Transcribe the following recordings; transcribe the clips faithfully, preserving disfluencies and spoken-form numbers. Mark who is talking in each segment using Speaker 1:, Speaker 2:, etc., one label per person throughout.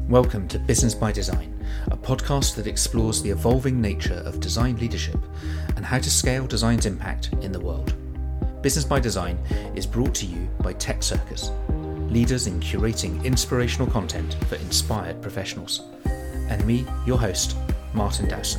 Speaker 1: Welcome to Business by Design, a podcast that explores the evolving nature of design leadership and how to scale design's impact in the world. Business by Design is brought to you by Tech Circus, leaders in curating inspirational content for inspired professionals, and me, your host, Martin Dowson.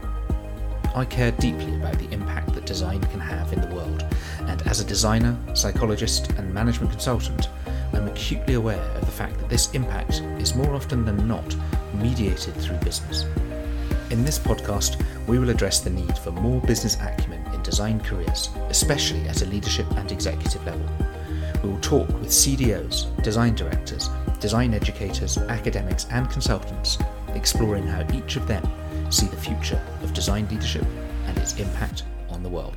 Speaker 1: I care deeply about the impact that design can have in the world, and as a designer, psychologist, and management consultant, I'm acutely aware of the fact that this impact is more often than not mediated through business. In this podcast, we will address the need for more business acumen in design careers, especially at a leadership and executive level. We will talk with C D Os, design directors, design educators, academics, and consultants, exploring how each of them see the future of design leadership and its impact on the world.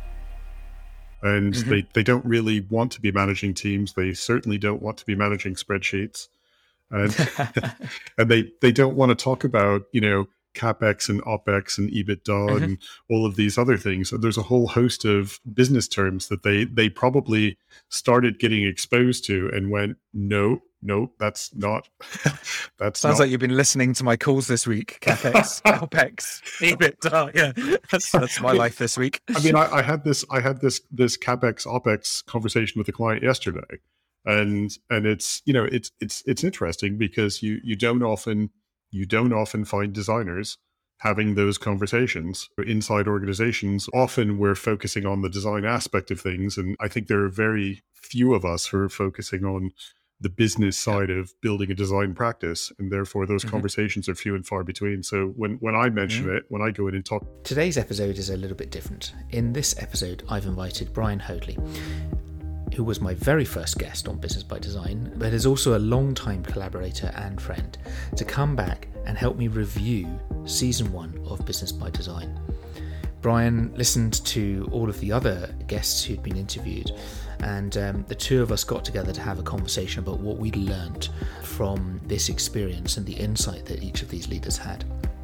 Speaker 2: And
Speaker 1: Mm-hmm.
Speaker 2: they, they don't really want to be managing teams. They certainly don't want to be managing spreadsheets. And, and they, they don't want to talk about, you know, CapEx and OpEx and EBITDA
Speaker 1: Mm-hmm.
Speaker 2: and all of these other things. So there's a whole host of business terms that they, they probably started getting exposed to and went, no, no, that's not, that's
Speaker 1: Sounds
Speaker 2: not.
Speaker 1: like you've been listening to my calls this week. CapEx, OpEx, EBITDA. Yeah, that's, that's my life this week.
Speaker 2: I mean, I, I had this, I had this, this CapEx, OpEx conversation with a client yesterday, and and it's, you know, it's it's it's interesting because you you don't often you don't often find designers having those conversations inside organizations. Often we're focusing on the design aspect of things, and I think there are very few of us who are focusing on the business side of building a design practice, and therefore those
Speaker 1: Mm-hmm.
Speaker 2: conversations are few and far between. So when, when I mention
Speaker 1: Mm-hmm.
Speaker 2: it, when I go in and talk...
Speaker 1: Today's episode is a little bit different. In this episode, I've invited Brian Hoadley, who was my very first guest on Business by Design, but is also a long-time collaborator and friend, to come back and help me review season one of Business by Design. Brian listened to all of the other guests who'd been interviewed, and um, the two of us got together to have a conversation about what we'd learned from this experience and the insight that each of these leaders had.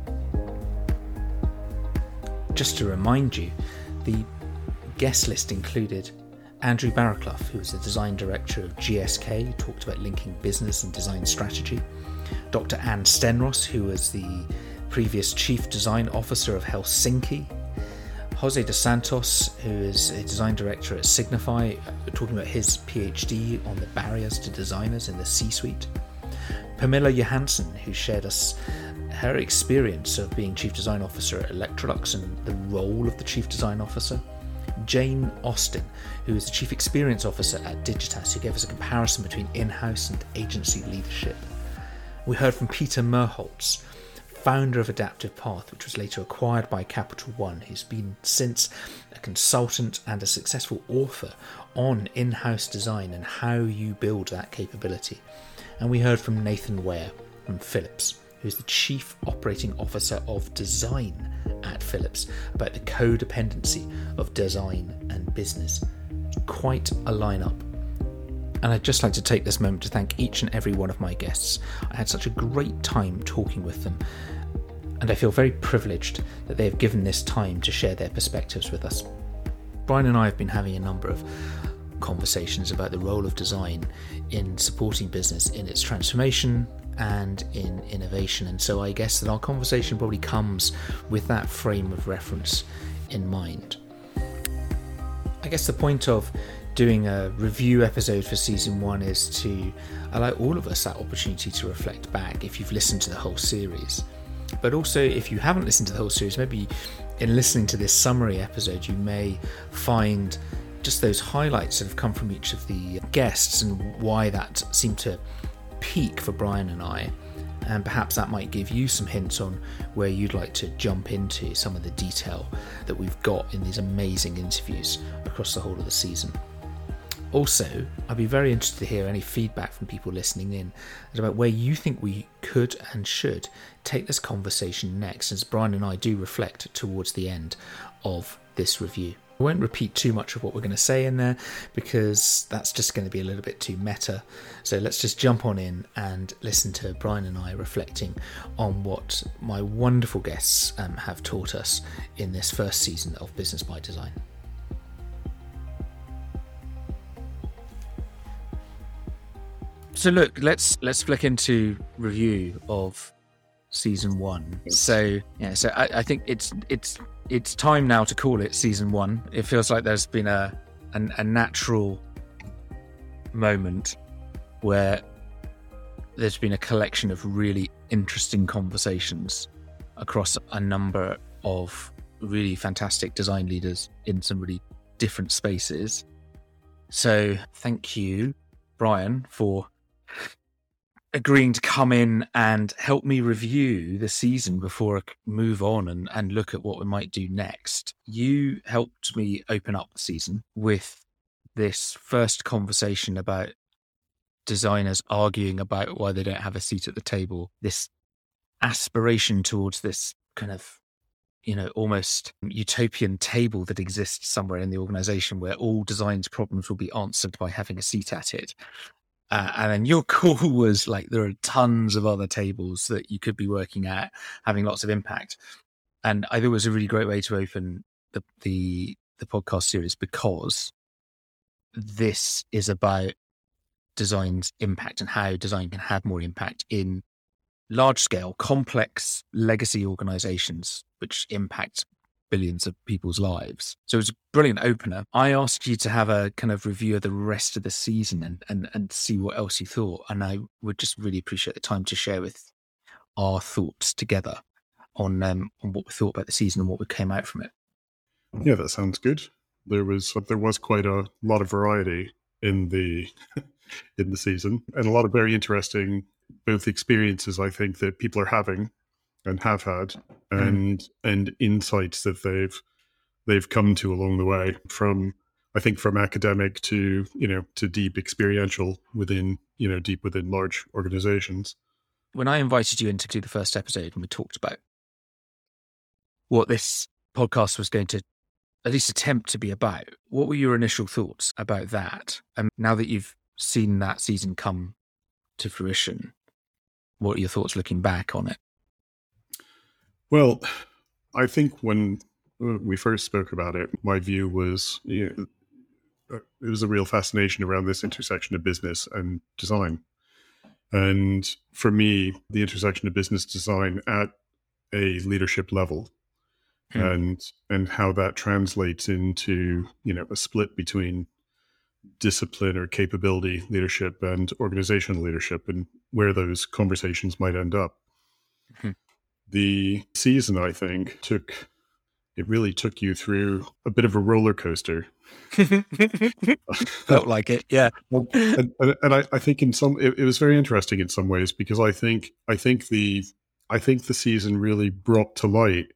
Speaker 1: Just to remind you, the guest list included Andrew Barraclough, who was the design director of G S K, who talked about linking business and design strategy, Doctor Anne Stenros, who was the previous chief design officer of Helsinki, Jose dos Santos, who is a design director at Signify, talking about his PhD on the barriers to designers in the C-suite. Pamela Johansson, who shared us her experience of being chief design officer at Electrolux and the role of the chief design officer. Jane Austin, who is the chief experience officer at Digitas, who gave us a comparison between in-house and agency leadership. We heard from Peter Merholtz, founder of Adaptive Path, which was later acquired by Capital One, who's been since a consultant and a successful author on in-house design and how you build that capability. And we heard from Nathan Ware from Philips, who's the Chief Operating Officer of Design at Philips, about the codependency of design and business. Quite a lineup. And I'd just like to take this moment to thank each and every one of my guests. I had such a great time talking with them, and I feel very privileged that they have given this time to share their perspectives with us. Brian and I have been having a number of conversations about the role of design in supporting business in its transformation and in innovation, and so I guess that our conversation probably comes with that frame of reference in mind. I guess the point of doing a review episode for season one is to allow all of us that opportunity to reflect back if you've listened to the whole series. But also, if you haven't listened to the whole series, maybe in listening to this summary episode, you may find just those highlights that have come from each of the guests and why that seemed to peak for Brian and I. And perhaps that might give you some hints on where you'd like to jump into some of the detail that we've got in these amazing interviews across the whole of the season. Also, I'd be very interested to hear any feedback from people listening in about where you think we could and should take this conversation next, as Brian and I do reflect towards the end of this review. I won't repeat too much of what we're going to say in there because that's just going to be a little bit too meta. So let's just jump on in and listen to Brian and I reflecting on what my wonderful guests um, have taught us in this first season of Business by Design. So look, let's let's flick into review of season one. So yeah, so I, I think it's it's it's time now to call it season one. It feels like there's been a a, a natural moment where there's been a collection of really interesting conversations across a number of really fantastic design leaders in some really different spaces. So thank you, Brian, for agreeing to come in and help me review the season before I move on and, and look at what we might do next. You helped me open up the season with this first conversation about designers arguing about why they don't have a seat at the table, this aspiration towards this kind of, you know, almost utopian table that exists somewhere in the organization where all design's problems will be answered by having a seat at it. Uh, and then your call was like, there are tons of other tables that you could be working at, having lots of impact. And I thought it was a really great way to open the the, the podcast series, because this is about design's impact and how design can have more impact in large-scale, complex legacy organizations which impact billions of people's lives. So it was a brilliant opener. I asked you to have a kind of review of the rest of the season and, and, and see what else you thought. And I would just really appreciate the time to share with our thoughts together on um, on what we thought about the season and what we came out from it.
Speaker 2: Yeah, that sounds good. There was there was quite a lot of variety in the in the season, and a lot of very interesting both experiences I think that people are having and have had, and mm. and insights that they've they've come to along the way, from I think from academic to, you know, to deep experiential within, you know, deep within large organizations.
Speaker 1: When I invited you in to do the first episode and we talked about what this podcast was going to at least attempt to be about, what were your initial thoughts about that? And now that you've seen that season come to fruition, what are your thoughts looking back on it?
Speaker 2: Well, I think when we first spoke about it, my view was, you know, it was a real fascination around this intersection of business and design. And for me, the intersection of business design at a leadership level, hmm. and and how that translates into, you know, a split between discipline or capability leadership and organizational leadership, and where those conversations might end up. Hmm. The season, I think, took it really took you through a bit of a roller coaster.
Speaker 1: Felt like it, yeah.
Speaker 2: and and, and I, I think in some it, it was very interesting in some ways, because I think I think the I think the season really brought to light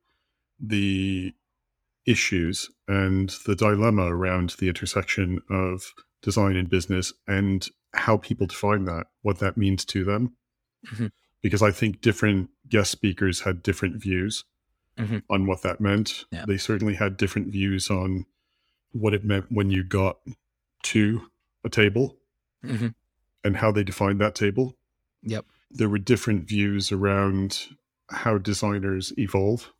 Speaker 2: the issues and the dilemma around the intersection of design and business, and how people define that, what that means to them. Mm-hmm. Because I think different guest speakers had different views mm-hmm. on what that meant. Yeah. They certainly had different views on what it meant when you got to a table, mm-hmm. and how they defined that table.
Speaker 1: Yep.
Speaker 2: There were different views around how designers evolve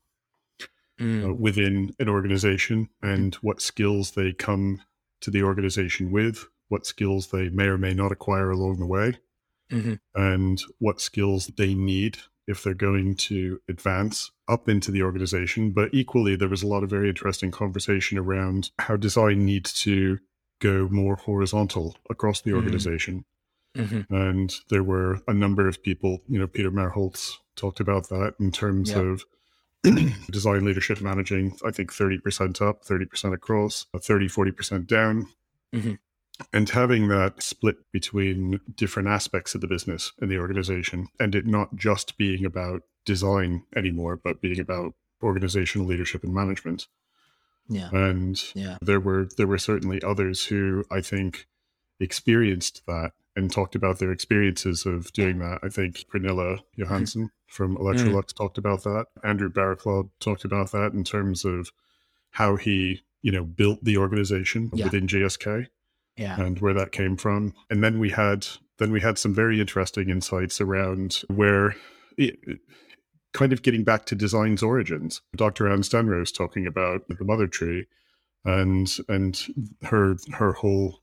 Speaker 2: mm. uh, within an organization, and mm-hmm. what skills they come to the organization with, what skills they may or may not acquire along the way. Mm-hmm. And what skills they need if they're going to advance up into the organization. But equally, there was a lot of very interesting conversation around how design needs to go more horizontal across the organization. Mm-hmm. And there were a number of people, you know, Peter Marholtz talked about that in terms yep. of design leadership managing, I think thirty percent up, thirty percent across, thirty, forty percent down. Mm-hmm. And having that split between different aspects of the business and the organization, and it not just being about design anymore, but being about organizational leadership and management.
Speaker 1: Yeah.
Speaker 2: And
Speaker 1: yeah.
Speaker 2: there were there were certainly others who I think experienced that and talked about their experiences of doing that. I think Pernilla Johansson mm-hmm. from Electrolux mm-hmm. talked about that. Andrew Barraclough talked about that in terms of how he, you know, built the organization yeah. within G S K.
Speaker 1: Yeah.
Speaker 2: And where that came from. And then we had then we had some very interesting insights around where, it, kind of getting back to design's origins. Doctor Anne Stenrose talking about the mother tree, and and her her whole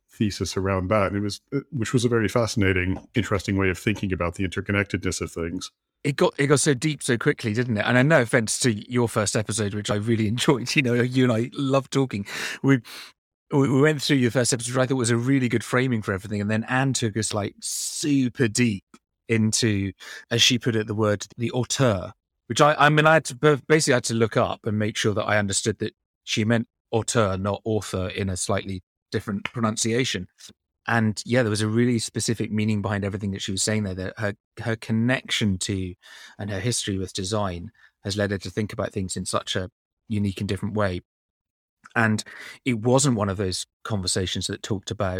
Speaker 2: thesis around that. And it was, which was a very fascinating, interesting way of thinking about the interconnectedness of things.
Speaker 1: It got it got so deep so quickly, didn't it? And I no offense to your first episode, which I really enjoyed. You know, you and I love talking. We we went through your first episode, which I thought was a really good framing for everything. And then Anne took us like super deep into, as she put it, the word, the auteur, which I, I mean, I had to basically had to look up and make sure that I understood that she meant auteur, not author, in a slightly different pronunciation. And yeah, there was a really specific meaning behind everything that she was saying there, that her, her connection to and her history with design has led her to think about things in such a unique and different way. And it wasn't one of those conversations that talked about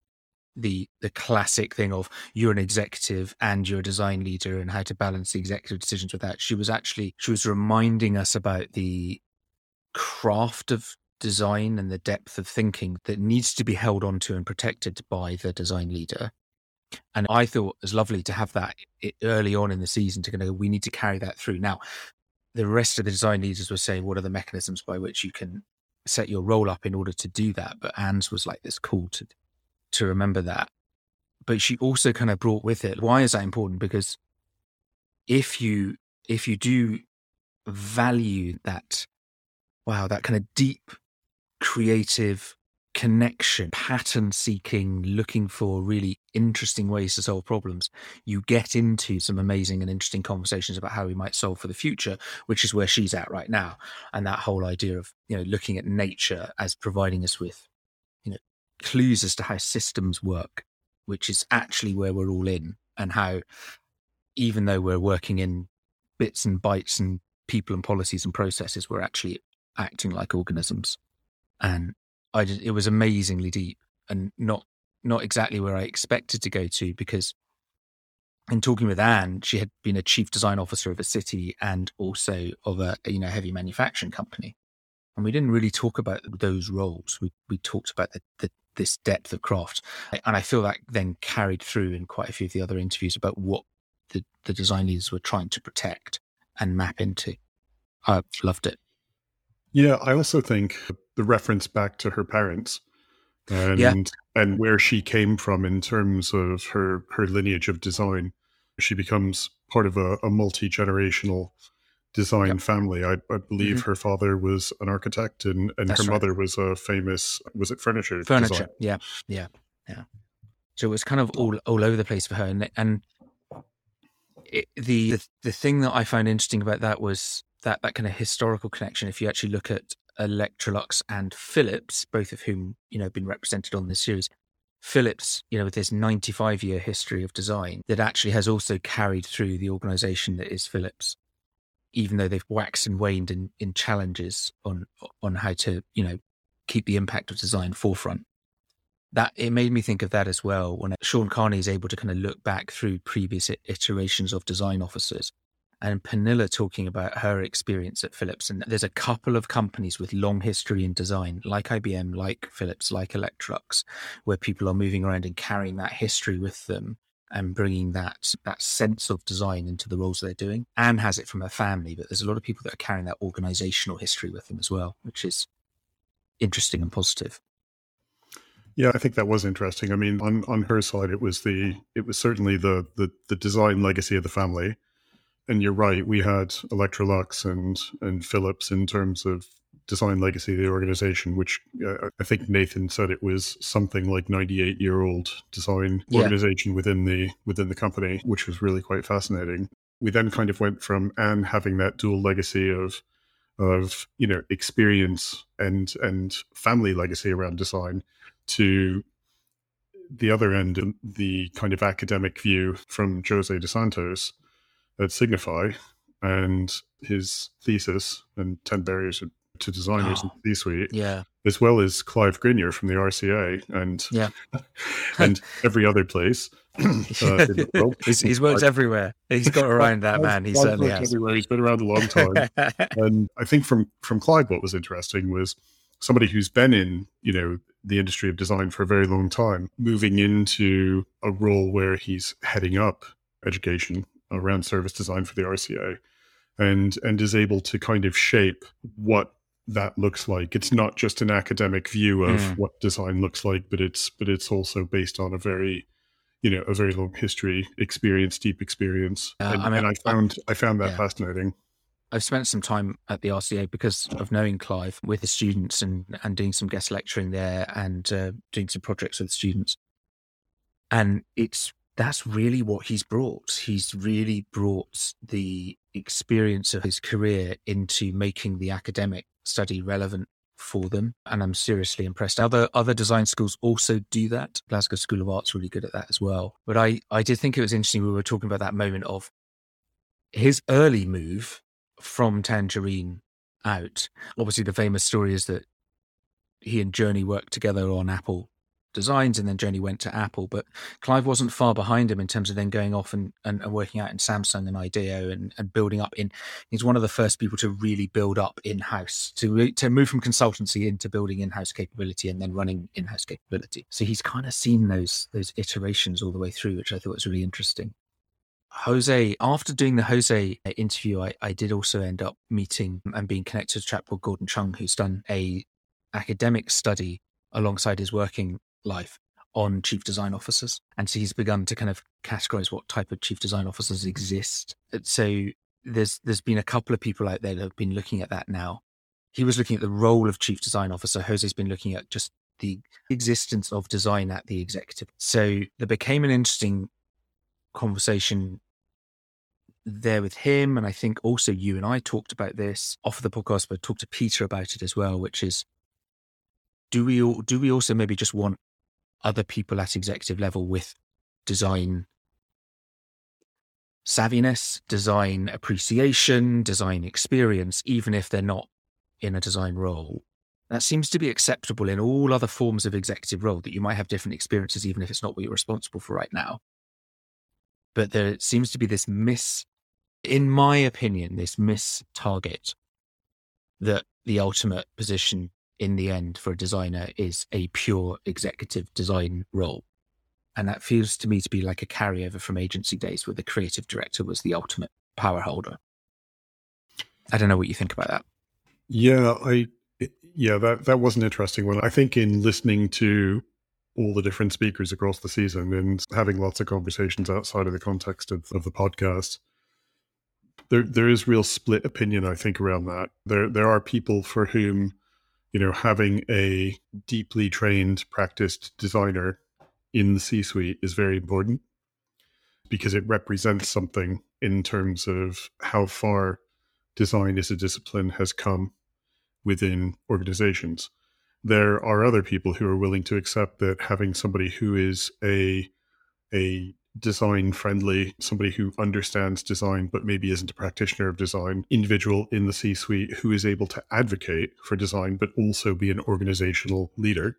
Speaker 1: the the classic thing of you're an executive and you're a design leader and how to balance the executive decisions with that. She was actually, she was reminding us about the craft of design and the depth of thinking that needs to be held onto and protected by the design leader. And I thought it was lovely to have that early on in the season to go, we need to carry that through. Now, the rest of the design leaders were saying, what are the mechanisms by which you can set your role up in order to do that? But Anne's was like this call to to remember that. But she also kind of brought with it, why is that important? Because if you if you do value that, wow, that kind of deep creative connection, pattern seeking, looking for really interesting ways to solve problems, you get into some amazing and interesting conversations about how we might solve for the future, which is where she's at right now. And that whole idea of, you know, looking at nature as providing us with, you know, clues as to how systems work, which is actually where we're all in, and how even though we're working in bits and bytes and people and policies and processes, we're actually acting like organisms. And I just, it was amazingly deep and not not exactly where I expected to go to, because in talking with Anne, she had been a chief design officer of a city and also of a, you know, heavy manufacturing company. And we didn't really talk about those roles. We we talked about the, the this depth of craft. And I feel that then carried through in quite a few of the other interviews about what the, the design leaders were trying to protect and map into. I loved it.
Speaker 2: Yeah, I also think the reference back to her parents and
Speaker 1: yeah.
Speaker 2: and where she came from in terms of her, her lineage of design. She becomes part of a, a multi-generational design yep. family. I, I believe mm-hmm. her father was an architect and, and her right. mother was a famous, was it furniture?
Speaker 1: Furniture,
Speaker 2: design?
Speaker 1: yeah, yeah, yeah. So it was kind of all all over the place for her. And, and it, the, the the thing that I found interesting about that was that that kind of historical connection. If you actually look at Electrolux and Philips, both of whom, you know, have been represented on this series, Philips, you know, with this ninety-five year history of design that actually has also carried through the organization that is Philips, even though they've waxed and waned in, in challenges on on how to, you know, keep the impact of design forefront. That it made me think of that as well when Sean Carney is able to kind of look back through previous iterations of design officers, and Pernilla talking about her experience at Philips. And there's a couple of companies with long history in design, like I B M, like Philips, like Electrolux, where people are moving around and carrying that history with them and bringing that that sense of design into the roles they're doing. Anne has it from her family, but there's a lot of people that are carrying that organizational history with them as well, which is interesting and positive.
Speaker 2: Yeah, I think that was interesting. I mean, on, on her side, it was the it was certainly the, the the design legacy of the family. And you're right, we had Electrolux and and Philips in terms of design legacy of the organization, which uh, I think Nathan said it was something like ninety-eight year old design
Speaker 1: yeah.
Speaker 2: organization within the within the company, which was really quite fascinating. We then kind of went from Anne having that dual legacy of of you know experience and and family legacy around design to the other end, the kind of academic view from Jose dos Santos at Signify and his thesis and ten barriers to designers
Speaker 1: oh,
Speaker 2: in the C-suite,
Speaker 1: yeah.
Speaker 2: as well as Clive Grenier from the R C A and
Speaker 1: yeah.
Speaker 2: and every other place. uh,
Speaker 1: he's, he's worked I, everywhere. He's got around that man. He
Speaker 2: Clive
Speaker 1: certainly has.
Speaker 2: Everywhere. He's been around a long time. And I think from from Clive, what was interesting was somebody who's been in, you know, the industry of design for a very long time, moving into a role where he's heading up education around service design for the R C A, and and is able to kind of shape what that looks like. It's not just an academic view of
Speaker 1: Mm.
Speaker 2: what design looks like, but it's but it's also based on a very, you know, a very long history, experience, deep experience.
Speaker 1: Uh,
Speaker 2: and,
Speaker 1: I mean,
Speaker 2: and I found I found that
Speaker 1: yeah.
Speaker 2: fascinating.
Speaker 1: I've spent some time at the R C A because of knowing Clive with the students and, and doing some guest lecturing there and uh, doing some projects with students. And it's that's really what he's brought. He's really brought the experience of his career into making the academic study relevant for them. And I'm seriously impressed. Other other design schools also do that. Glasgow School of Art's really good at that as well. But I, I did think it was interesting. We were talking about that moment of his early move from Tangerine out. Obviously, the famous story is that he and Journey worked together on Apple designs, and then Journey went to Apple. But Clive wasn't far behind him in terms of then going off and, and, and working out in Samsung and IDEO and, and building up in. He's one of the first people to really build up in-house, to to move from consultancy into building in-house capability and then running in-house capability. So he's kind of seen those those iterations all the way through, which I thought was really interesting. Jose, after doing the Jose interview, I, I did also end up meeting and being connected to a chap called Gordon Chung, who's done a academic study alongside his working life on chief design officers. And so he's begun to kind of categorize what type of chief design officers exist. So there's there's been a couple of people out there that have been looking at that now. He was looking at the role of chief design officer. Jose's been looking at just the existence of design at the executive. So there became an interesting conversation there with him, and I think also you and I talked about this off the podcast, but talked to Peter about it as well, which is do we all, do we also maybe just want other people at executive level with design savviness, design appreciation, design experience, even if they're not in a design role? That seems to be acceptable in all other forms of executive role, that you might have different experiences even if it's not what you're responsible for right now. But there seems to be this miss, in my opinion, this miss target that the ultimate position in the end for a designer is a pure executive design role. And that feels to me to be like a carryover from agency days where the creative director was the ultimate power holder. I don't know what you think about that.
Speaker 2: Yeah, I yeah, that, that was an interesting one. I think in listening to all the different speakers across the season and having lots of conversations outside of the context of, of the podcast, there there is real split opinion, I think, around that. There there are people for whom, you know, having a deeply trained, practiced designer in the C-suite is very important because it represents something in terms of how far design as a discipline has come within organizations. There are other people who are willing to accept that having somebody who is a a design friendly, somebody who understands design but maybe isn't a practitioner of design, individual in the C-suite who is able to advocate for design but also be an organizational leader,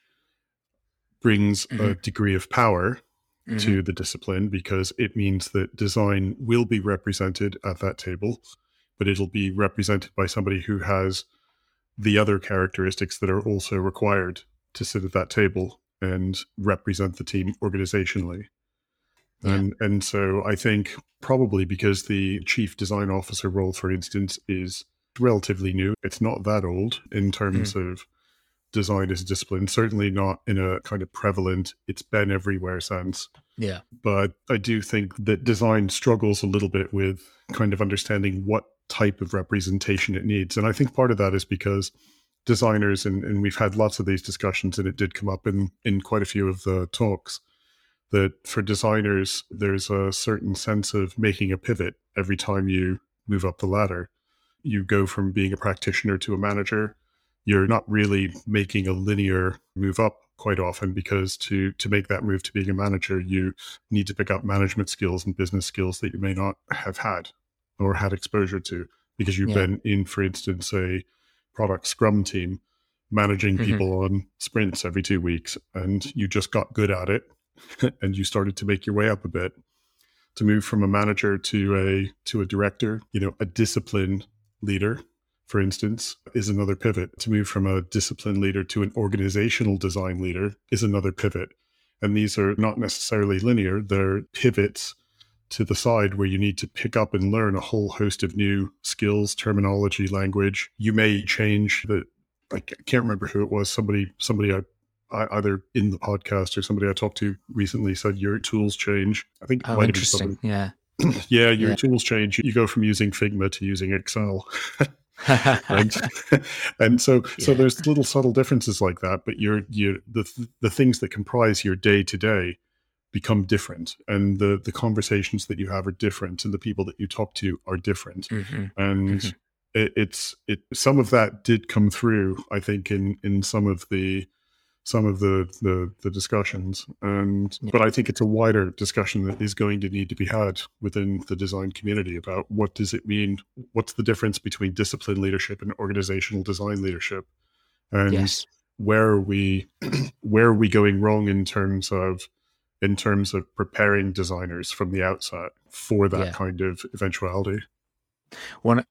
Speaker 2: brings mm-hmm. a degree of power mm-hmm. to the discipline, because it means that design will be represented at that table, but it'll be represented by somebody who has the other characteristics that are also required to sit at that table and represent the team organizationally. Yeah. And and so I think probably because the chief design officer role, for instance, is relatively new, it's not that old in terms mm. of design as a discipline, certainly not in a kind of prevalent, it's been everywhere sense.
Speaker 1: Yeah.
Speaker 2: But I do think that design struggles a little bit with kind of understanding what type of representation it needs. And I think part of that is because designers, and, and we've had lots of these discussions, and it did come up in, in quite a few of the talks, that for designers, there's a certain sense of making a pivot every time you move up the ladder. You go from being a practitioner to a manager. You're not really making a linear move up quite often, because to to make that move to being a manager, you need to pick up management skills and business skills that you may not have had or had exposure to, because you've yeah. been in, for instance, a product scrum team managing mm-hmm. people on sprints every two weeks, and you just got good at it and you started to make your way up a bit. To move from a manager to a to a director, you know, a discipline leader, for instance, is another pivot. To move from a discipline leader to an organizational design leader is another pivot. And these are not necessarily linear. They're pivots to the side where you need to pick up and learn a whole host of new skills, terminology, language. You may change the, I can't remember who it was, somebody, somebody I, I either in the podcast or somebody I talked to recently said your tools change. I think it
Speaker 1: Oh,
Speaker 2: might have been
Speaker 1: interesting.
Speaker 2: somebody.
Speaker 1: Yeah.
Speaker 2: yeah, your
Speaker 1: Yeah.
Speaker 2: tools change. You go from using Figma to using Excel. and, and so so
Speaker 1: Yeah.
Speaker 2: there's little subtle differences like that, but you're you the the things that comprise your day to day become different, and the the conversations that you have are different, and the people that you talk to are different.
Speaker 1: Mm-hmm.
Speaker 2: And
Speaker 1: Mm-hmm.
Speaker 2: it, it's it some of that did come through, I think, in in some of the some of the the, the discussions, and
Speaker 1: Yeah.
Speaker 2: but I think it's a wider discussion that is going to need to be had within the design community about what does it mean, what's the difference between discipline leadership and organizational design leadership, and
Speaker 1: Yes.
Speaker 2: where are we where are we going wrong in terms of in terms of preparing designers from the outset for that
Speaker 1: Yeah.
Speaker 2: kind of eventuality.
Speaker 1: One,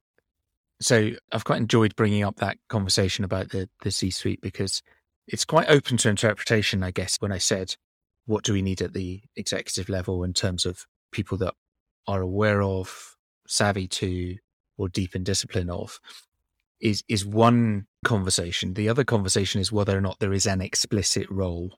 Speaker 1: so I've quite enjoyed bringing up that conversation about the, the C-suite, because it's quite open to interpretation, I guess, when I said, what do we need at the executive level in terms of people that are aware of, savvy to, or deep in discipline of, is, is one conversation. The other conversation is whether or not there is an explicit role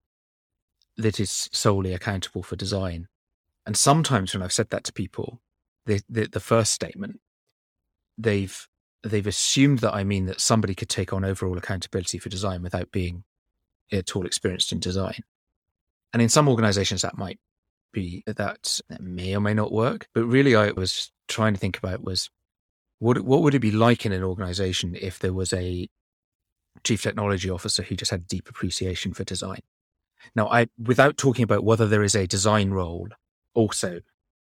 Speaker 1: that is solely accountable for design. And sometimes when I've said that to people, the, the, the first statement, they've they've assumed that I mean that somebody could take on overall accountability for design without being at all experienced in design. And in some organizations that might be, that, that may or may not work. But really I was trying to think about was, what, what would it be like in an organization if there was a chief technology officer who just had deep appreciation for design? Now, I without talking about whether there is a design role also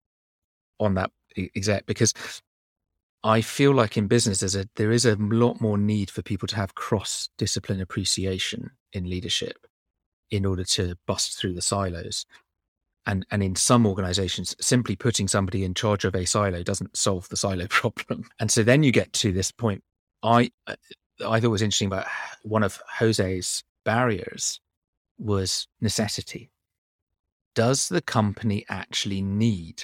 Speaker 1: on that exec, because I feel like in business there's a there is a lot more need for people to have cross-discipline appreciation in leadership in order to bust through the silos. And and in some organizations, simply putting somebody in charge of a silo doesn't solve the silo problem. And so then you get to this point. I I thought it was interesting about one of Jose's barriers was necessity. Does the company actually need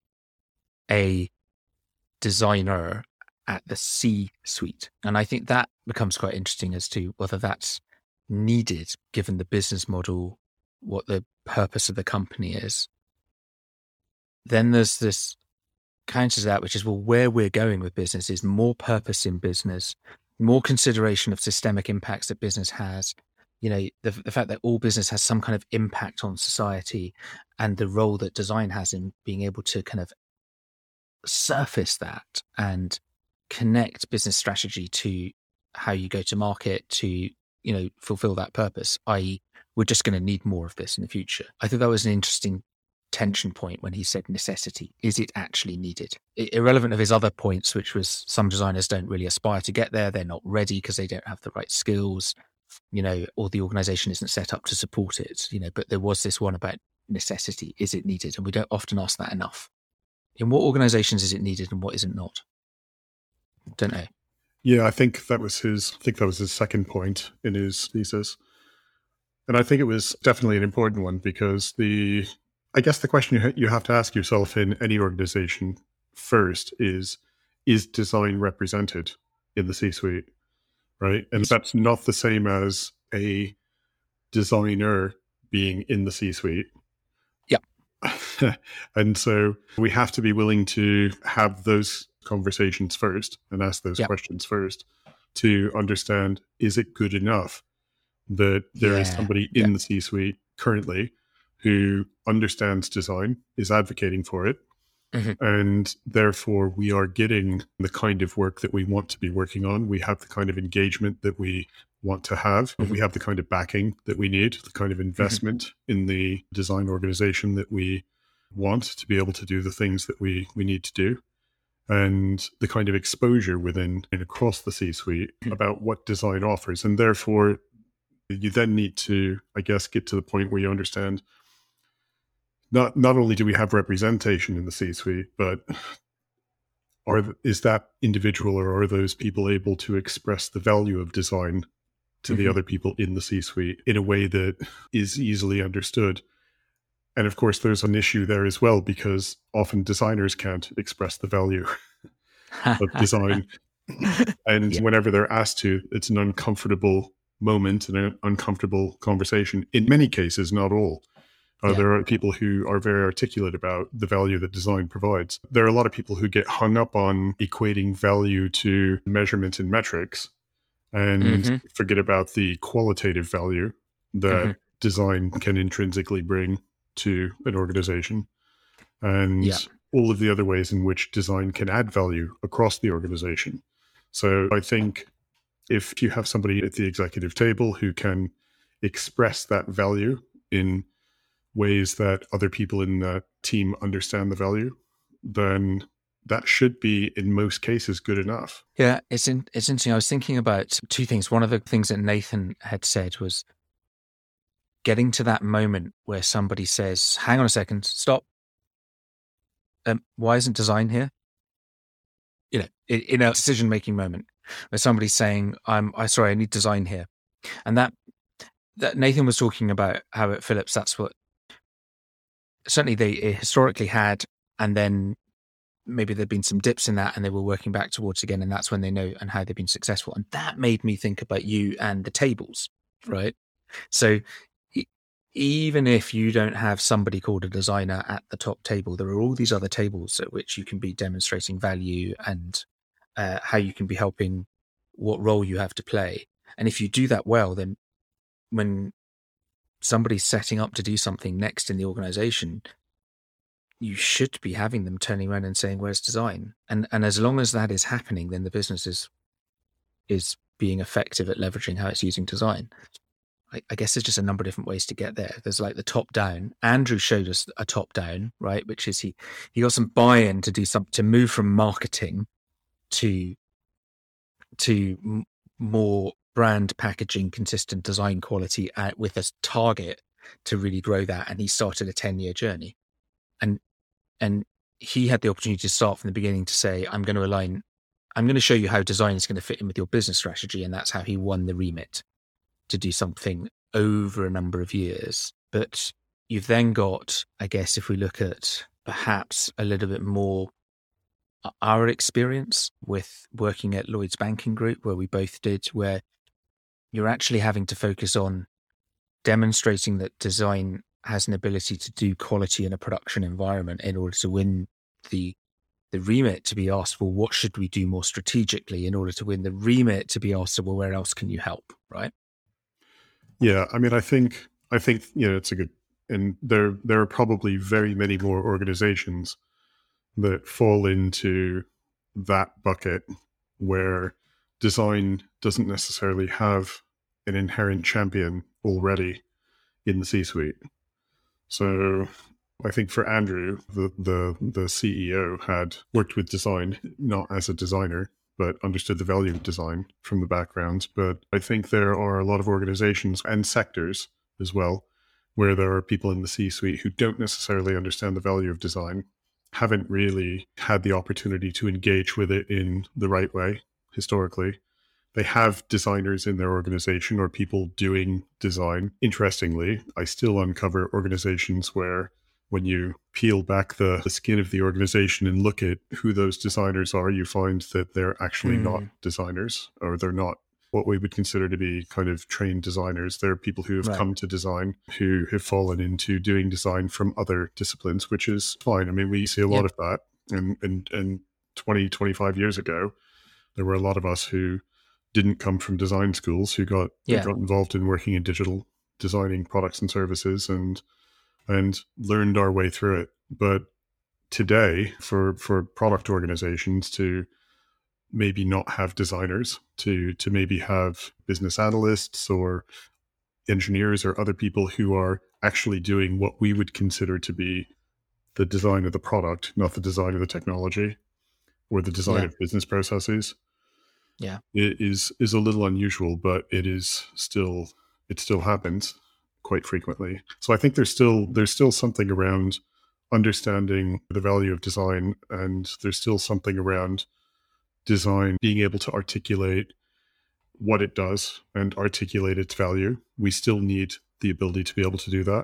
Speaker 1: a designer at the C-suite? And I think that becomes quite interesting as to whether that's needed given the business model, what the purpose of the company is. Then there's this counter to that, which is, well, where we're going with business is more purpose in business, more consideration of systemic impacts that business has. You know, the, the fact that all business has some kind of impact on society, and the role that design has in being able to kind of surface that and connect business strategy to how you go to market to, you know, fulfill that purpose, that is we're just going to need more of this in the future. I thought that was an interesting tension point when he said necessity. Is it actually needed? Irrelevant of his other points, which was some designers don't really aspire to get there. They're not ready because they don't have the right skills, you know, or the organization isn't set up to support it, you know, but there was this one about necessity. Is it needed? And we don't often ask that enough. In what organizations is it needed and what is it not? Don't know.
Speaker 2: Yeah, I think that was his. I think that was his second point in his thesis, and I think it was definitely an important one because the. I guess the question you ha- you have to ask yourself in any organization first is: is design represented in the C-suite, right? And that's not the same as a designer being in the C-suite. And so we have to be willing to have those conversations first and ask those
Speaker 1: yep.
Speaker 2: questions first to understand, is it good enough that there
Speaker 1: yeah.
Speaker 2: is somebody in
Speaker 1: yep.
Speaker 2: the C-suite currently who understands design, is advocating for it, mm-hmm. and therefore we are getting the kind of work that we want to be working on. We have the kind of engagement that we want to have, and mm-hmm. we have the kind of backing that we need, the kind of investment mm-hmm. in the design organization that we want to be able to do the things that we, we need to do, and the kind of exposure within and across the C-suite mm-hmm. about what design offers. And therefore, you then need to, I guess, get to the point where you understand not not only do we have representation in the C-suite, but are is that individual or are those people able to express the value of design to mm-hmm. the other people in the C-suite in a way that is easily understood And of course, there's an issue there as well, because often designers can't express the value of design. And
Speaker 1: Yeah.
Speaker 2: whenever they're asked to, it's an uncomfortable moment and an uncomfortable conversation. In many cases, not all. Uh,
Speaker 1: Yeah.
Speaker 2: There are people who are very articulate about the value that design provides. There are a lot of people who get hung up on equating value to measurement and metrics and
Speaker 1: Mm-hmm.
Speaker 2: forget about the qualitative value that
Speaker 1: Mm-hmm.
Speaker 2: design can intrinsically bring to an organization, and
Speaker 1: Yeah.
Speaker 2: all of the other ways in which design can add value across the organization. So I think if you have somebody at the executive table who can express that value in ways that other people in the team understand the value, then that should be, in most cases, good enough.
Speaker 1: Yeah, it's in, it's interesting. I was thinking about two things. One of the things that Nathan had said was getting to that moment where somebody says, hang on a second, stop. Um, why isn't design here? You know, in, in a decision-making moment where somebody's saying, I'm I sorry, I need design here. And that that Nathan was talking about how at Philips, that's what certainly they historically had, and then maybe there'd been some dips in that and they were working back towards again, and that's when they know and how they've been successful. And that made me think about you and the tables, right? So e- even if you don't have somebody called a designer at the top table, there are all these other tables at which you can be demonstrating value and uh, how you can be helping, what role you have to play. And if you do that well, then when somebody's setting up to do something next in the organization, you should be having them turning around and saying, where's design? And and as long as that is happening, then the business is is being effective at leveraging how it's using design. I, I guess there's just a number of different ways to get there. There's like the top down. Andrew showed us a top down, right? Which is he he got some buy-in to do some to move from marketing to to m- more brand packaging, consistent design quality uh, with a target to really grow that. And he started a ten-year journey. And and he had the opportunity to start from the beginning to say, I'm going to align, I'm going to show you how design is going to fit in with your business strategy. And that's how he won the remit to do something over a number of years. But you've then got, I guess, if we look at perhaps a little bit more our experience with working at Lloyds Banking Group, where we both did, where you're actually having to focus on demonstrating that design has an ability to do quality in a production environment in order to win the the remit to be asked, well, what should we do more strategically in order to win the remit to be asked, well, where else can you help, right?
Speaker 2: Yeah, I mean, I think I think you know it's a good, and there there are probably very many more organizations that fall into that bucket where design doesn't necessarily have an inherent champion already in the C-suite. So I think for Andrew, the, the, the C E O had worked with design, not as a designer, but understood the value of design from the background. But I think there are a lot of organizations and sectors as well, where there are people in the C-suite who don't necessarily understand the value of design, haven't really had the opportunity to engage with it in the right way historically. They have designers in their organization or people doing design. Interestingly, I still uncover organizations where when you peel back the, the skin of the organization and look at who those designers are, you find that they're actually mm. not designers, or they're not what we would consider to be kind of trained designers. They're people who have right. come to design, who have fallen into doing design from other disciplines, which is fine. I mean, we see a lot yeah. of that. And, and, and twenty, twenty-five years ago, there were a lot of us who didn't come from design schools, who got, yeah. got involved in working in digital, designing products and services, and and learned our way through it. But today, for, for product organizations to maybe not have designers, to to maybe have business analysts or engineers or other people who are actually doing what we would consider to be the design of the product, not the design of the technology or the design yeah. of business processes.
Speaker 1: Yeah,
Speaker 2: it is is a little unusual, but it is still it still happens quite frequently. So I think there's still there's still something around understanding the value of design, and there's still something around design being able to articulate what it does and articulate its value. We still need the ability to be able to do that.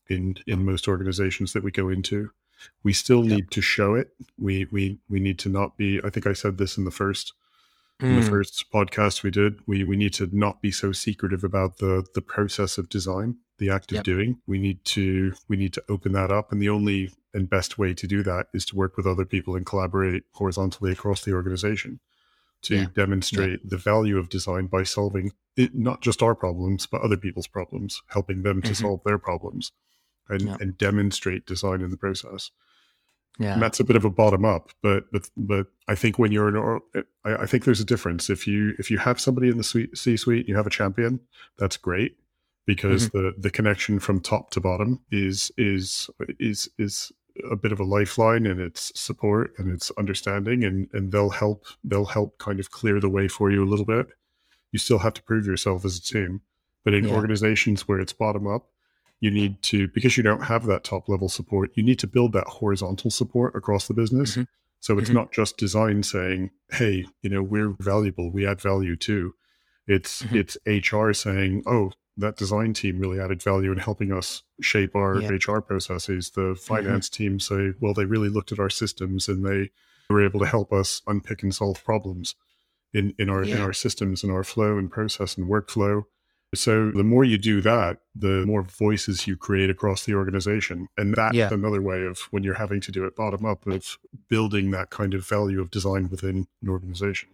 Speaker 2: in in most organizations that we go into. We still
Speaker 1: Yep.
Speaker 2: need to show it. We we we need to not be. I think I said this in the first in the
Speaker 1: Mm.
Speaker 2: first podcast we did. We we need to not be so secretive about the the process of design, the act of
Speaker 1: Yep.
Speaker 2: doing. We need to we need to open that up, and the only and best way to do that is to work with other people and collaborate horizontally across the organization to
Speaker 1: Yeah.
Speaker 2: demonstrate the value of design by solving it, not just our problems, but other people's problems, helping them to
Speaker 1: Mhm.
Speaker 2: solve their problems, and,
Speaker 1: Yeah.
Speaker 2: and demonstrate design in the process. And
Speaker 1: Yeah.
Speaker 2: that's a bit of a bottom up, but but but I think when you're in, or I, I think there's a difference. If you if you have somebody in the C suite, you have a champion, that's great, because
Speaker 1: Mhm.
Speaker 2: the the connection from top to bottom is is is is a bit of a lifeline, and it's support and it's understanding, and and they'll help they'll help kind of clear the way for you a little bit. You still have to prove yourself as a team, but in
Speaker 1: Yeah.
Speaker 2: organizations where it's bottom up, you need to, because you don't have that top level support, you need to build that horizontal support across the business.
Speaker 1: Mhm.
Speaker 2: So it's
Speaker 1: Mhm.
Speaker 2: not just design saying, hey, you know, we're valuable, we add value too. It's
Speaker 1: Mhm.
Speaker 2: it's H R saying, oh, that design team really added value in helping us shape our
Speaker 1: Yeah.
Speaker 2: H R processes. The
Speaker 1: Mhm.
Speaker 2: finance team say, well, they really looked at our systems and they were able to help us unpick and solve problems in, in our in
Speaker 1: Yeah.
Speaker 2: our systems and our flow and process and workflow. So the more you do that, the more voices you create across the organization. And that's
Speaker 1: Yeah.
Speaker 2: another way of, when you're having to do it bottom up, of building that kind of value of design within an organization.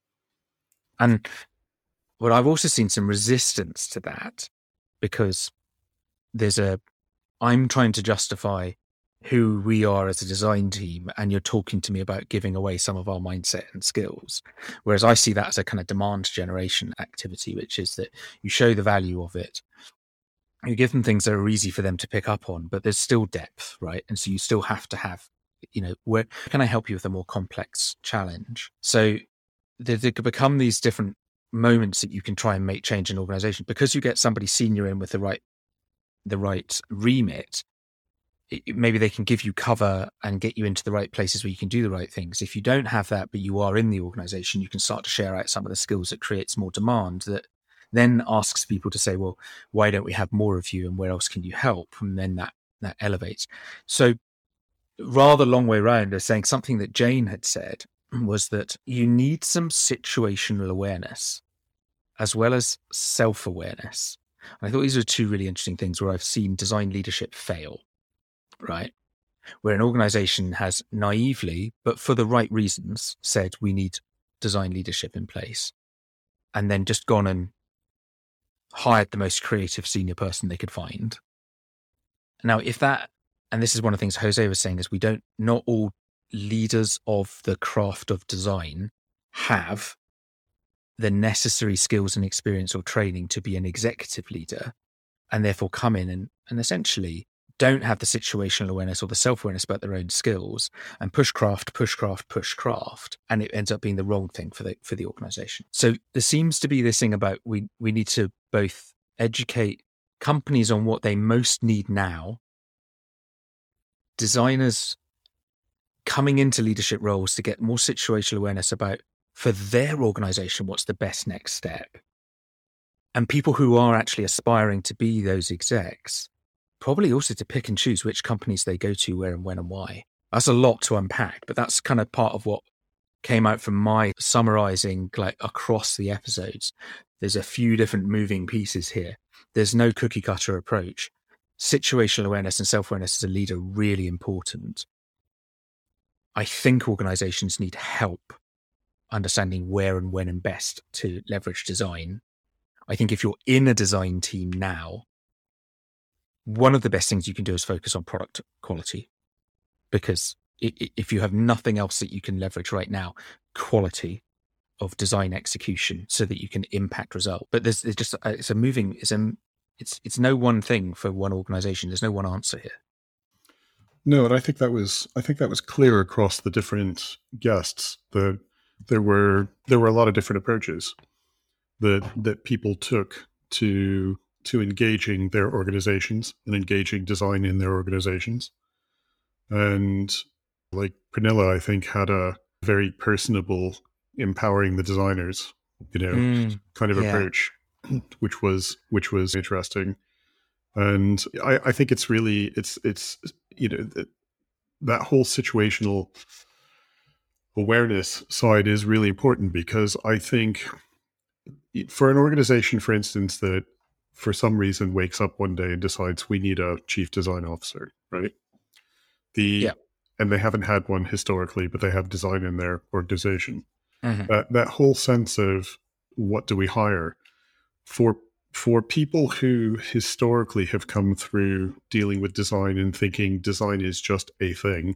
Speaker 1: And well, I've also seen some resistance to that, because there's a, I'm trying to justify who we are as a design team, and you're talking to me about giving away some of our mindset and skills. Whereas I see that as a kind of demand generation activity, which is that you show the value of it. You give them things that are easy for them to pick up on, but there's still depth, right? And so you still have to have, you know, where can I help you with a more complex challenge? So there, there could become these different moments that you can try and make change in an organization, because you get somebody senior in with the right, the right remit. It, maybe they can give you cover and get you into the right places where you can do the right things. If you don't have that, but you are in the organization, you can start to share out some of the skills that creates more demand, that then asks people to say, well, why don't we have more of you, and where else can you help? And then that, that elevates. So rather long way around, as saying something that Jane had said was that you need some situational awareness as well as self-awareness. And I thought these are two really interesting things where I've seen design leadership fail, right? Where an organization has naively, but for the right reasons, said we need design leadership in place, and then just gone and hired the most creative senior person they could find. Now, if that, and this is one of the things Jose was saying, is we don't, not all leaders of the craft of design have the necessary skills and experience or training to be an executive leader, and therefore come in and, and essentially don't have the situational awareness or the self-awareness about their own skills, and push craft, push craft, push craft, and it ends up being the wrong thing for the for the organization. So there seems to be this thing about we we need to both educate companies on what they most need now, designers coming into leadership roles to get more situational awareness about, for their organization, what's the best next step, and people who are actually aspiring to be those execs probably also to pick and choose which companies they go to, where and when and why. That's a lot to unpack, but that's kind of part of what came out from my summarizing, like, across the episodes. There's a few different moving pieces here. There's no cookie cutter approach. Situational awareness and self-awareness as a leader, really important. I think organizations need help understanding where and when and best to leverage design. I think if you're in a design team now, one of the best things you can do is focus on product quality, because if you have nothing else that you can leverage right now, quality of design execution, so that you can impact result. But there's, there's just, it's a moving, it's a, it's, it's no one thing for one organization. There's no one answer here.
Speaker 2: No, and I think that was, I think that was clear across the different guests, that there were, there were a lot of different approaches that, that people took to, to engaging their organizations and engaging design in their organizations. And like Pernilla, I think, had a very personable, empowering the designers, you know, mm, kind of yeah. approach, which was, which was interesting. And I, I think it's really, it's, it's, you know, that, that whole situational awareness side is really important, because I think for an organization, for instance, that for some reason wakes up one day and decides we need a chief design officer, right? The,
Speaker 1: Yeah.
Speaker 2: and they haven't had one historically, but they have design in their organization.
Speaker 1: Mm-hmm.
Speaker 2: That, that whole sense of what do we hire for, for people who historically have come through dealing with design and thinking design is just a thing,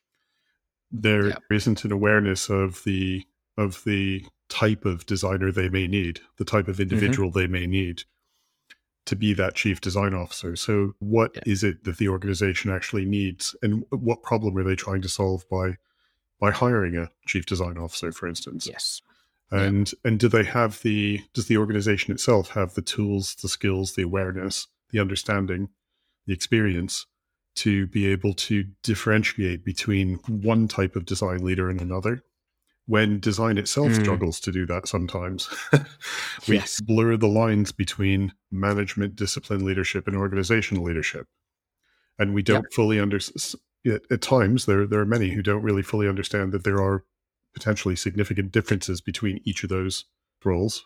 Speaker 2: there
Speaker 1: Yeah.
Speaker 2: isn't an awareness of the of the type of designer they may need, the type of individual mm-hmm. they may need to be that chief design officer. So what yeah. is it that the organization actually needs, and what problem are they trying to solve by by hiring a chief design officer, for instance?
Speaker 1: Yes.
Speaker 2: And yeah. and do they have the does the organization itself have the tools, the skills, the awareness, the understanding, the experience to be able to differentiate between one type of design leader and another, when design itself mm. struggles to do that sometimes? We
Speaker 1: yes.
Speaker 2: blur the lines between management, discipline leadership, and organizational leadership. And we don't yep. fully understand, at times, there, there are many who don't really fully understand that there are potentially significant differences between each of those roles.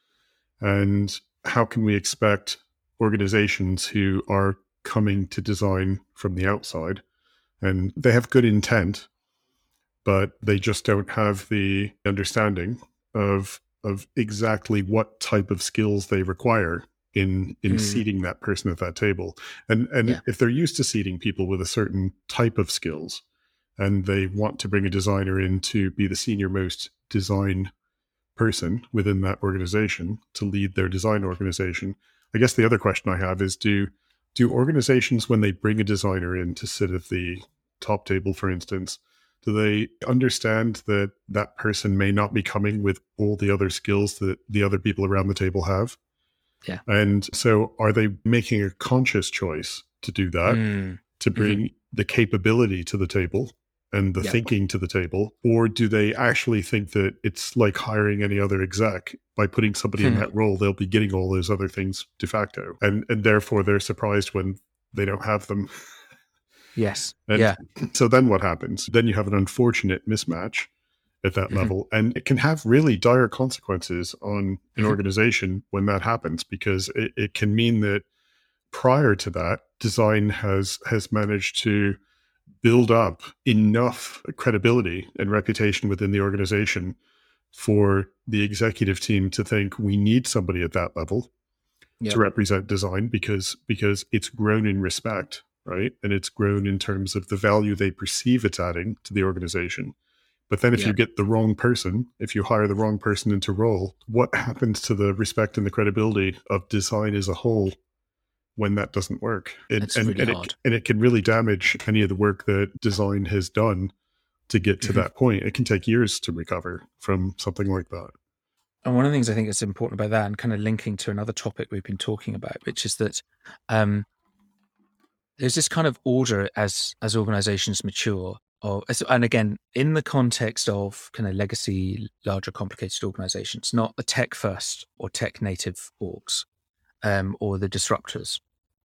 Speaker 2: And how can we expect organizations who are coming to design from the outside, and they have good intent, but they just don't have the understanding of of exactly what type of skills they require in in mm. seating that person at that table. And and yeah. if they're used to seating people with a certain type of skills, and they want to bring a designer in to be the senior most design person within that organization to lead their design organization, I guess the other question I have is, do do organizations, when they bring a designer in to sit at the top table, for instance, do they understand that that person may not be coming with all the other skills that the other people around the table have?
Speaker 1: Yeah.
Speaker 2: And so are they making a conscious choice to do that,
Speaker 1: mm.
Speaker 2: to bring mm-hmm. the capability to the table and the
Speaker 1: yep.
Speaker 2: thinking to the table? Or do they actually think that it's like hiring any other exec? By putting somebody
Speaker 1: hmm.
Speaker 2: in that role, they'll be getting all those other things de facto. And and therefore they're surprised when they don't have them.
Speaker 1: Yes.
Speaker 2: And
Speaker 1: yeah.
Speaker 2: so then what happens? Then you have an unfortunate mismatch at that mm-hmm. level. And it can have really dire consequences on an mm-hmm. organization when that happens, because it, it can mean that prior to that, design has has managed to build up enough credibility and reputation within the organization for the executive team to think we need somebody at that level yep. to represent design, because because it's grown in respect, right? And it's grown in terms of the value they perceive it's adding to the organization. But then if yep. you get the wrong person, if you hire the wrong person into role, what happens to the respect and the credibility of design as a whole when that doesn't work? It,
Speaker 1: it's
Speaker 2: and,
Speaker 1: really
Speaker 2: and,
Speaker 1: hard.
Speaker 2: It, and it can really damage any of the work that design has done to get to mm-hmm. that point. It can take years to recover from something like that.
Speaker 1: And one of the things I think is important about that, and kind of linking to another topic we've been talking about, which is that um, there's this kind of order as as organizations mature, or, and again, in the context of kind of legacy, larger, complicated organizations, not the tech first or tech native orgs um, or the disruptors,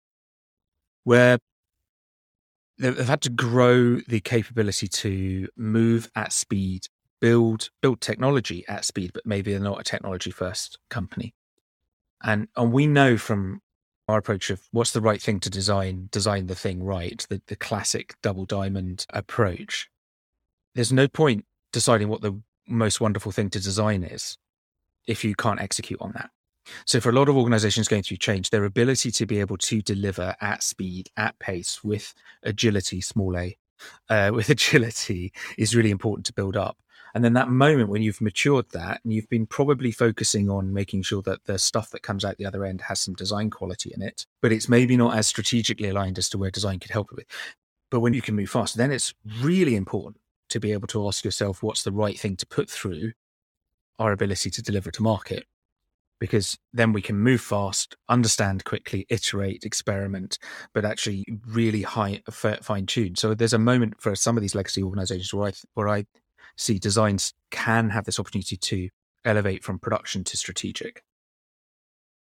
Speaker 1: where they've had to grow the capability to move at speed, build build technology at speed, but maybe they're not a technology first company. And and we know from our approach of what's the right thing to design, design the thing right, the, the classic double diamond approach. There's no point deciding what the most wonderful thing to design is if you can't execute on that. So for a lot of organizations going through change, their ability to be able to deliver at speed, at pace, with agility, small a, uh, with agility is really important to build up. And then that moment when you've matured that and you've been probably focusing on making sure that the stuff that comes out the other end has some design quality in it, but it's maybe not as strategically aligned as to where design could help it with. But when you can move fast, then it's really important to be able to ask yourself what's the right thing to put through our ability to deliver to market. Because then we can move fast, understand quickly, iterate, experiment, but actually really high, fine tune. So there's a moment for some of these legacy organizations where I, where I see designs can have this opportunity to elevate from production to strategic.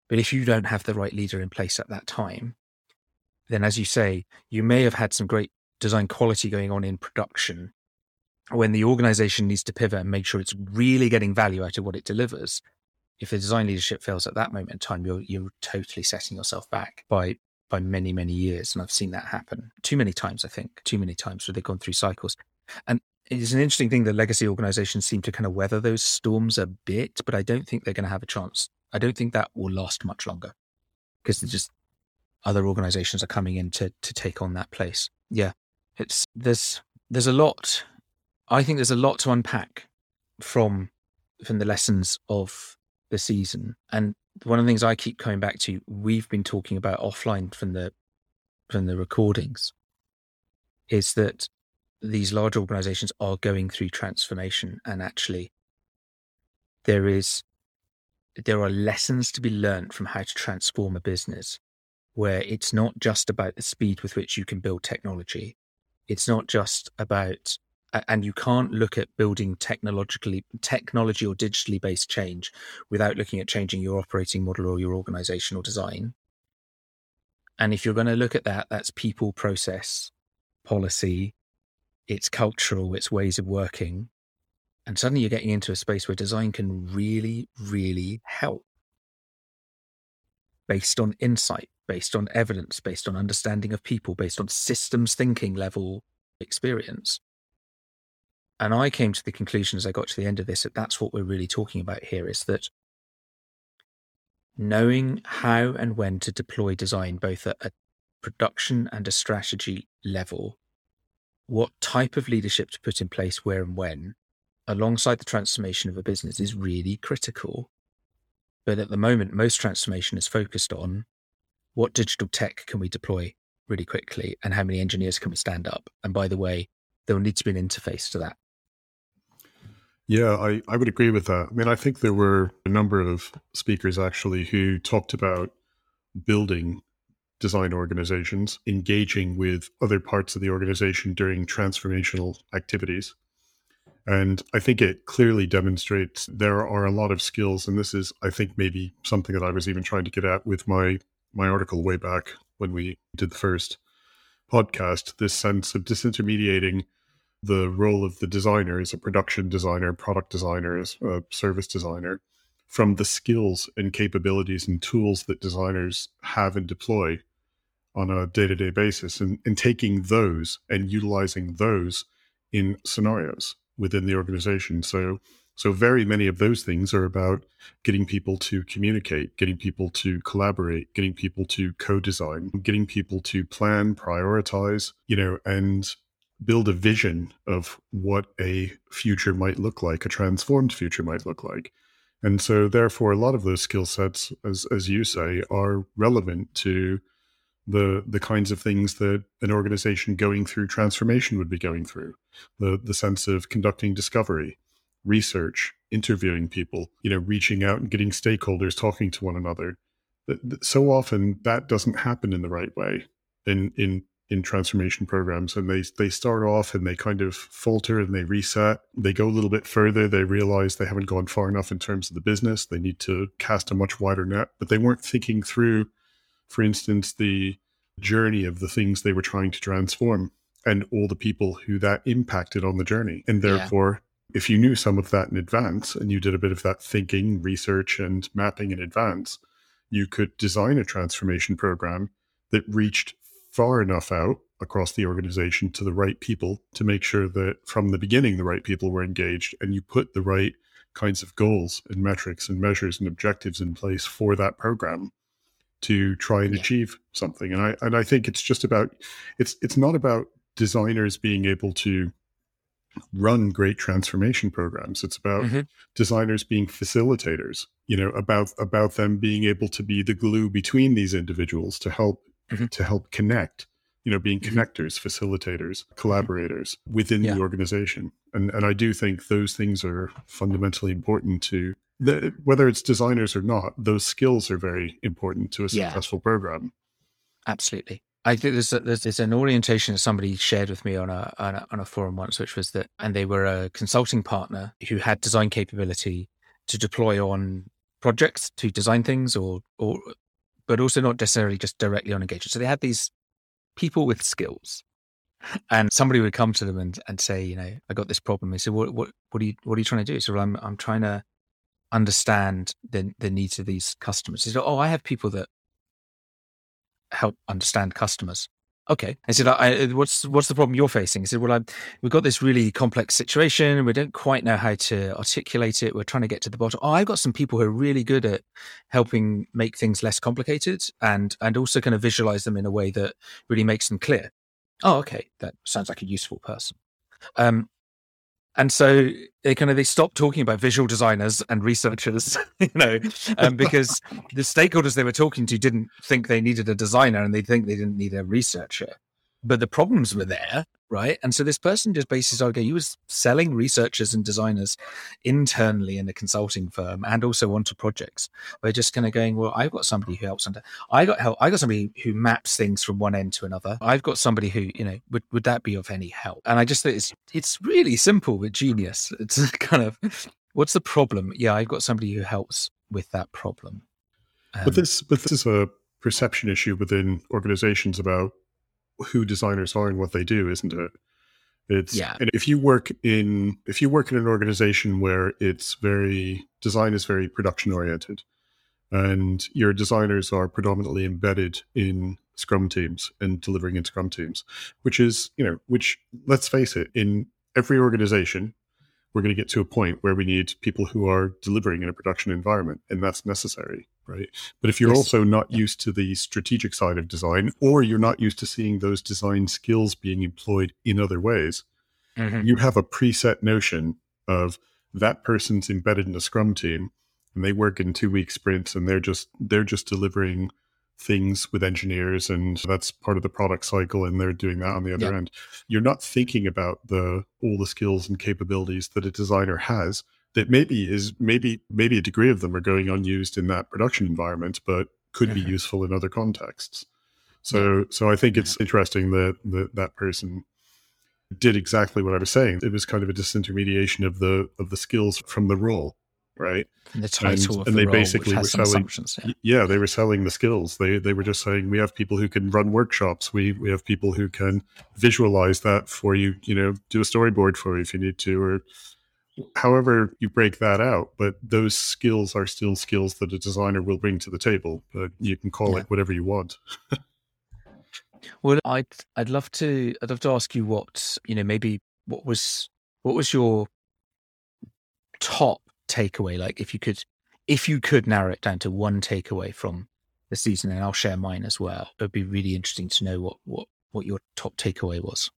Speaker 1: But if you don't have the right leader in place at that time, then as you say, you may have had some great design quality going on in production. When the organization needs to pivot and make sure it's really getting value out of what it delivers, if the design leadership fails at that moment in time, you're you're totally setting yourself back by by many, many years. And I've seen that happen too many times, I think, too many times where they've gone through cycles. And it's an interesting thing, the legacy organizations seem to kind of weather those storms a bit, but I don't think they're going to have a chance. I don't think that will last much longer because they're just other organizations are coming in to to take on that place. Yeah, it's there's there's a lot. I think there's a lot to unpack from from the lessons of the season. And one of the things I keep coming back to, we've been talking about offline from the from the recordings, is that these large organizations are going through transformation, and actually there is there are lessons to be learned from how to transform a business, where it's not just about the speed with which you can build technology. It's not just about, and you can't look at building technologically, technology or digitally based change without looking at changing your operating model or your organizational design. And if you're going to look at that, that's people, process, policy, it's cultural, it's ways of working. And suddenly you're getting into a space where design can really, really help, based on insight, based on evidence, based on understanding of people, based on systems thinking level experience. And I came to the conclusion as I got to the end of this that that's what we're really talking about here, is that knowing how and when to deploy design, both at a production and a strategy level, what type of leadership to put in place where and when, alongside the transformation of a business, is really critical. But at the moment, most transformation is focused on what digital tech can we deploy really quickly and how many engineers can we stand up. And by the way, there will need to be an interface to that.
Speaker 2: Yeah, I, I would agree with that. I mean, I think there were a number of speakers actually who talked about building design organizations, engaging with other parts of the organization during transformational activities. And I think it clearly demonstrates there are a lot of skills. And this is, I think, maybe something that I was even trying to get at with my, my article way back when we did the first podcast, this sense of disintermediating the role of the designer as a production designer, product designer, as a service designer, from the skills and capabilities and tools that designers have and deploy on a day-to-day basis, and, and taking those and utilizing those in scenarios within the organization. So, so very many of those things are about getting people to communicate, getting people to collaborate, getting people to co-design, getting people to plan, prioritize, you know, and build a vision of what a future might look like, a transformed future might look like. And so therefore, a lot of those skill sets, as as you say, are relevant to the the kinds of things that an organization going through transformation would be going through. The the sense of conducting discovery, research, interviewing people, you know, reaching out and getting stakeholders talking to one another. So often that doesn't happen in the right way in in in transformation programs, and they they start off and they kind of falter and they reset. They go a little bit further. They realize they haven't gone far enough in terms of the business. They need to cast a much wider net, but they weren't thinking through, for instance, the journey of the things they were trying to transform and all the people who that impacted on the journey. And therefore, yeah. if you knew some of that in advance and you did a bit of that thinking, research, and mapping in advance, you could design a transformation program that reached far enough out across the organization to the right people to make sure that from the beginning, the right people were engaged, and you put the right kinds of goals and metrics and measures and objectives in place for that program to try and yeah. achieve something. And I, and I think it's just about, it's, it's not about designers being able to run great transformation programs. It's about mm-hmm. designers being facilitators, you know, about, about them being able to be the glue between these individuals to help Mm-hmm. to help connect, you know, being connectors, facilitators, collaborators within yeah. the organization. And and I do think those things are fundamentally important to, the, whether it's designers or not, those skills are very important to a successful yeah. program.
Speaker 1: Absolutely. I think there's, a, there's there's an orientation that somebody shared with me on a, on a on a forum once, which was that, and they were a consulting partner who had design capability to deploy on projects to design things, or or but also not necessarily just directly on engagement. So they had these people with skills, and somebody would come to them and, and say, you know, I got this problem. They said, what what what are you what are you trying to do? So well, I'm I'm trying to understand the the needs of these customers. He said, oh, I have people that help understand customers. Okay. I said, I, what's what's the problem you're facing? He said, well, I'm, we've got this really complex situation. We don't quite know how to articulate it. We're trying to get to the bottom. Oh, I've got some people who are really good at helping make things less complicated and and also kind of visualize them in a way that really makes them clear. Oh, okay. That sounds like a useful person. Um, and so they kind of they stopped talking about visual designers and researchers, you know, um, because the stakeholders they were talking to didn't think they needed a designer and they think they didn't need a researcher. But the problems were there, right? And so this person just basically started going, he was selling researchers and designers internally in a consulting firm and also onto projects. We're just kind of going, well, I've got somebody who helps under, I got help, I got somebody who maps things from one end to another. I've got somebody who, you know, would, would that be of any help? And I just think it's, it's really simple but genius. It's kind of, what's the problem? Yeah, I've got somebody who helps with that problem. Um,
Speaker 2: but this, but this is a perception issue within organizations about who designers are and what they do, isn't it? It's
Speaker 1: yeah.
Speaker 2: And if you work in if you work in an organization where it's very design is very production oriented, and your designers are predominantly embedded in Scrum teams and delivering in Scrum teams, which is, you know, which let's face it, in every organization, we're going to get to a point where we need people who are delivering in a production environment, and that's necessary, right? But if you're
Speaker 1: yes.
Speaker 2: also not
Speaker 1: yeah.
Speaker 2: used to the strategic side of design, or you're not used to seeing those design skills being employed in other ways, mm-hmm. you have a preset notion of that person's embedded in a Scrum team, and they work in two-week sprints, and they're just they're just delivering things with engineers, and that's part of the product cycle, and they're doing that on the other yeah. end. You're not thinking about the all the skills and capabilities that a designer has that maybe is maybe maybe a degree of them are going unused in that production environment, but could mm-hmm. be useful in other contexts. So yeah. so I think it's yeah. interesting that, that that person did exactly what I was saying. It was kind of a disintermediation of the of the skills from the role. Right.
Speaker 1: And the title
Speaker 2: and,
Speaker 1: of
Speaker 2: and
Speaker 1: the
Speaker 2: they
Speaker 1: role,
Speaker 2: basically were selling,
Speaker 1: yeah.
Speaker 2: yeah, they were selling the skills. They they were just saying, we have people who can run workshops. We we have people who can visualize that for you, you know, do a storyboard for you if you need to, or however you break that out. But those skills are still skills that a designer will bring to the table, but you can call yeah. it whatever you want.
Speaker 1: Well, I'd I'd love to I'd love to ask you what, you know, maybe what was what was your top takeaway, like if you could if you could narrow it down to one takeaway from the season, and I'll share mine as well. It would be really interesting to know what what what your top takeaway was.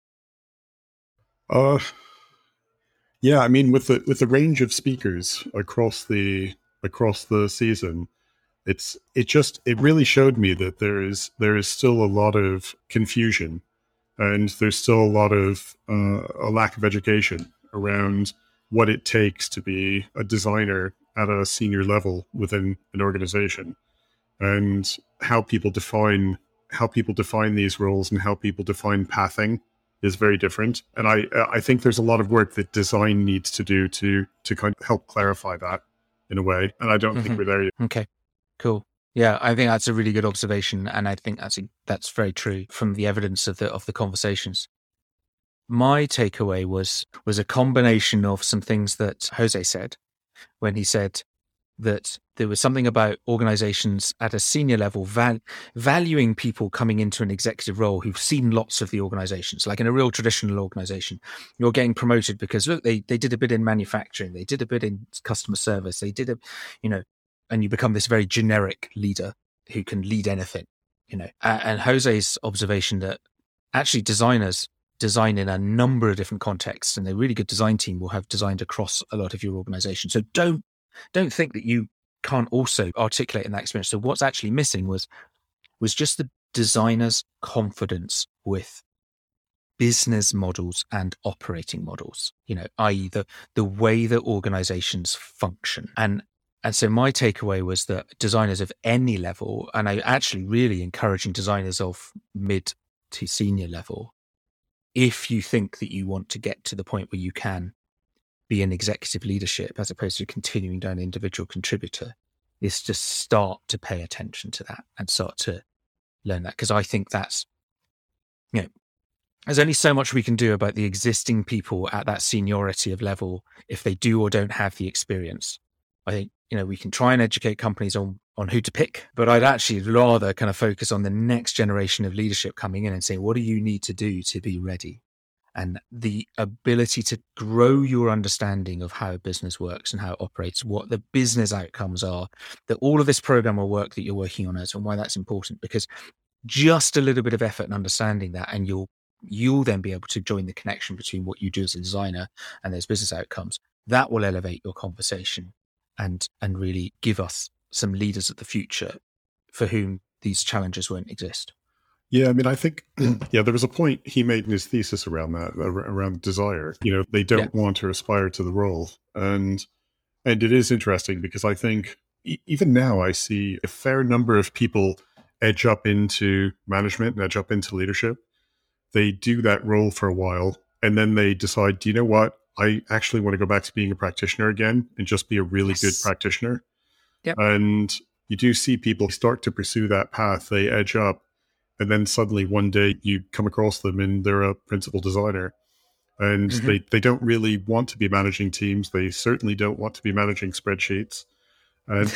Speaker 2: Uh yeah, I mean, with the with the range of speakers across the across the season, it's it just it really showed me that there is there is still a lot of confusion, and there's still a lot of uh, a lack of education around what it takes to be a designer at a senior level within an organization, and how people define how people define these roles and how people define pathing is very different. And I I think there's a lot of work that design needs to do to to kind of help clarify that in a way. And I don't mm-hmm. think we're there yet.
Speaker 1: Okay, cool. Yeah, I think that's a really good observation, and I think that's that's very true from the evidence of the of the conversations. My takeaway was was a combination of some things that Jose said when he said that there was something about organizations at a senior level val- valuing people coming into an executive role who've seen lots of the organizations. Like in a real traditional organization, you're getting promoted because, look, they, they did a bit in manufacturing, they did a bit in customer service, they did a, you know, and you become this very generic leader who can lead anything, you know. And Jose's observation that actually designers design in a number of different contexts, and a really good design team will have designed across a lot of your organization. So don't don't think that you can't also articulate in that experience. So what's actually missing was was just the designer's confidence with business models and operating models, you know, that is the the way that organizations function. And and so my takeaway was that designers of any level, and I actually really encouraging designers of mid to senior level, if you think that you want to get to the point where you can be in executive leadership as opposed to continuing down individual contributor, is to start to pay attention to that and start to learn that. Because I think that's, you know, there's only so much we can do about the existing people at that seniority of level if they do or don't have the experience. I think, you know, we can try and educate companies on, on who to pick, but I'd actually rather kind of focus on the next generation of leadership coming in and say, what do you need to do to be ready? And the ability to grow your understanding of how a business works and how it operates, what the business outcomes are, that all of this program or work that you're working on is, and why that's important. Because just a little bit of effort and understanding that, and you'll you'll then be able to join the connection between what you do as a designer and those business outcomes. That will elevate your conversation and and really give us some leaders of the future for whom these challenges won't exist.
Speaker 2: Yeah, I mean, I think, yeah, there was a point he made in his thesis around that, around desire. You know, they don't yeah. want to aspire to the role. And and it is interesting because I think even now I see a fair number of people edge up into management and edge up into leadership. They do that role for a while, and then they decide, do you know what? I actually want to go back to being a practitioner again and just be a really yes. good practitioner.
Speaker 1: Yep.
Speaker 2: And you do see people start to pursue that path. They edge up. And then suddenly one day you come across them and they're a principal designer. And mm-hmm. they, they don't really want to be managing teams. They certainly don't want to be managing spreadsheets. And,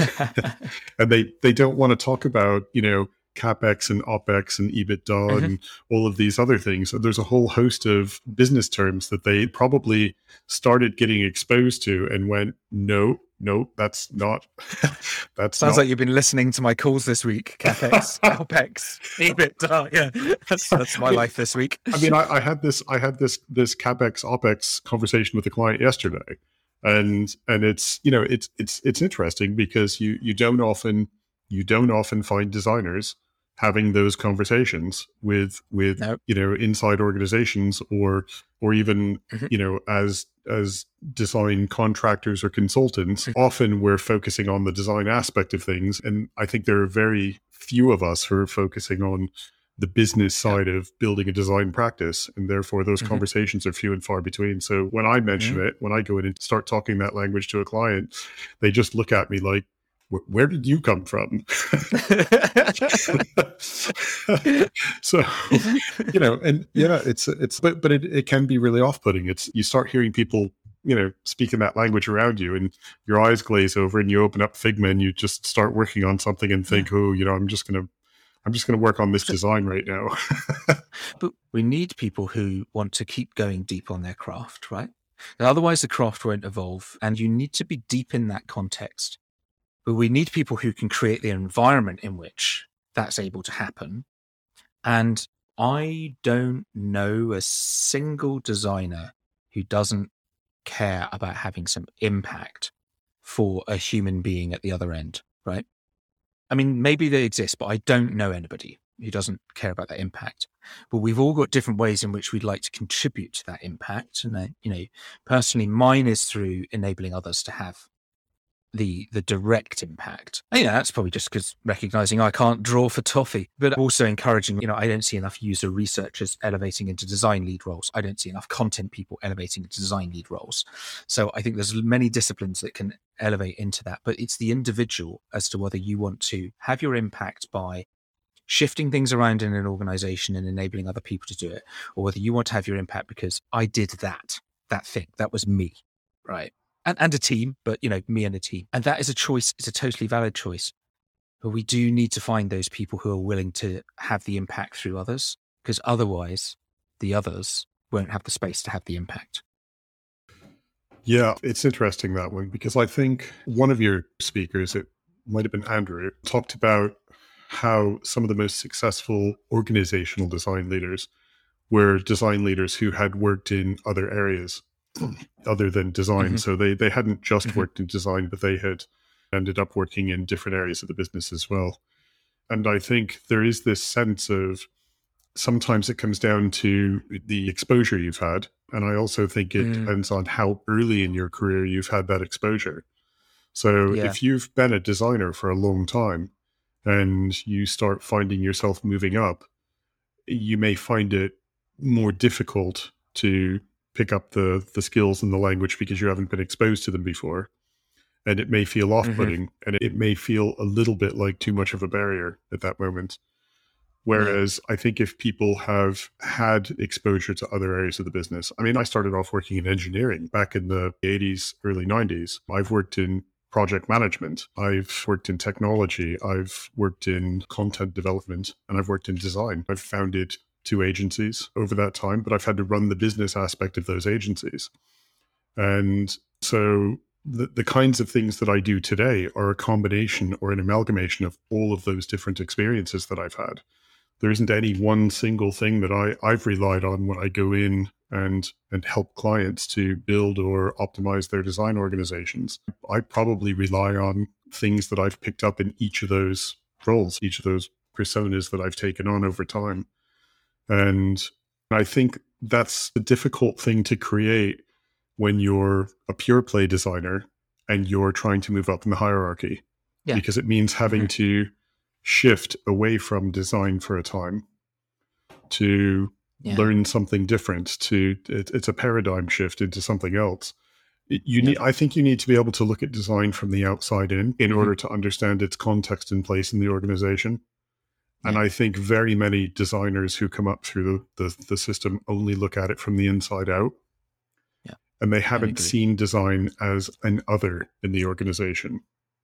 Speaker 2: and they, they don't want to talk about, you know, CapEx and OpEx and EBITDA mm-hmm. and all of these other things. So there's a whole host of business terms that they probably started getting exposed to and went, no, no, that's not. That
Speaker 1: sounds
Speaker 2: not.
Speaker 1: like you've been listening to my calls this week. CapEx, OpEx, EBITDA. Yeah, that's, that's my life this week.
Speaker 2: I mean, I, I had this, I had this, this CapEx, OpEx conversation with a client yesterday, and and it's you know it's it's it's interesting because you you don't often you don't often find designers having those conversations with with nope. you know inside organizations or or even mm-hmm. you know as as design contractors or consultants. Mm-hmm. Often we're focusing on the design aspect of things, and I think there are very few of us who are focusing on the business side yep. of building a design practice, and therefore those mm-hmm. conversations are few and far between. So when I mention mm-hmm. it, when I go in and start talking that language to a client, they just look at me like, where did you come from? So, you know, and yeah, it's, it's, but, but it, it can be really off-putting. It's, you start hearing people, you know, speaking that language around you and your eyes glaze over and you open up Figma and you just start working on something and think, yeah. oh, you know, I'm just going to, I'm just going to work on this design right now.
Speaker 1: But we need people who want to keep going deep on their craft, right? Otherwise the craft won't evolve, and you need to be deep in that context. But we need people who can create the environment in which that's able to happen. And I don't know a single designer who doesn't care about having some impact for a human being at the other end, right? I mean, maybe they exist, but I don't know anybody who doesn't care about that impact. But we've all got different ways in which we'd like to contribute to that impact. And, I, you know, personally, mine is through enabling others to have the the direct impact. And, you know, that's probably just because recognizing I can't draw for toffee, but also encouraging, you know, I don't see enough user researchers elevating into design lead roles. I don't see enough content people elevating into design lead roles. So I think there's many disciplines that can elevate into that, but it's the individual as to whether you want to have your impact by shifting things around in an organization and enabling other people to do it, or whether you want to have your impact because I did that, that thing, that was me, right? And, and a team, but, you know, me and a team. And that is a choice. It's a totally valid choice. But we do need to find those people who are willing to have the impact through others, because otherwise the others won't have the space to have the impact.
Speaker 2: Yeah, it's interesting, that one, because I think one of your speakers, it might have been Andrew, talked about how some of the most successful organizational design leaders were design leaders who had worked in other areas other than design. Mm-hmm. So they, they hadn't just mm-hmm. worked in design, but they had ended up working in different areas of the business as well. And I think there is this sense of sometimes it comes down to the exposure you've had. And I also think it mm. depends on how early in your career you've had that exposure. So yeah. if you've been a designer for a long time and you start finding yourself moving up, you may find it more difficult to pick up the the skills and the language because you haven't been exposed to them before. and it may feel off-putting, mm-hmm. and it may feel a little bit like too much of a barrier at that moment. Whereas yeah. I think if people have had exposure to other areas of the business, I mean, I started off working in engineering back in the eighties, early nineties. I've worked in project management. I've worked in technology. I've worked in content development, and I've worked in design. I've founded two agencies over that time, but I've had to run the business aspect of those agencies. And so the, the kinds of things that I do today are a combination or an amalgamation of all of those different experiences that I've had. There isn't any one single thing that I, I've relied on when I go in and and help clients to build or optimize their design organizations. I probably rely on things that I've picked up in each of those roles, each of those personas that I've taken on over time. And I think that's a difficult thing to create when you're a pure play designer and you're trying to move up in the hierarchy, yeah. because it means having mm-hmm. to shift away from design for a time to yeah. learn something different. To it, it's a paradigm shift into something else. You yeah. need, I think, you need to be able to look at design from the outside in, in mm-hmm. order to understand its context and place in the organization. Yeah. And I think very many designers who come up through the, the the system only look at it from the inside out.
Speaker 1: Yeah,
Speaker 2: and they haven't seen design as an other in the organization.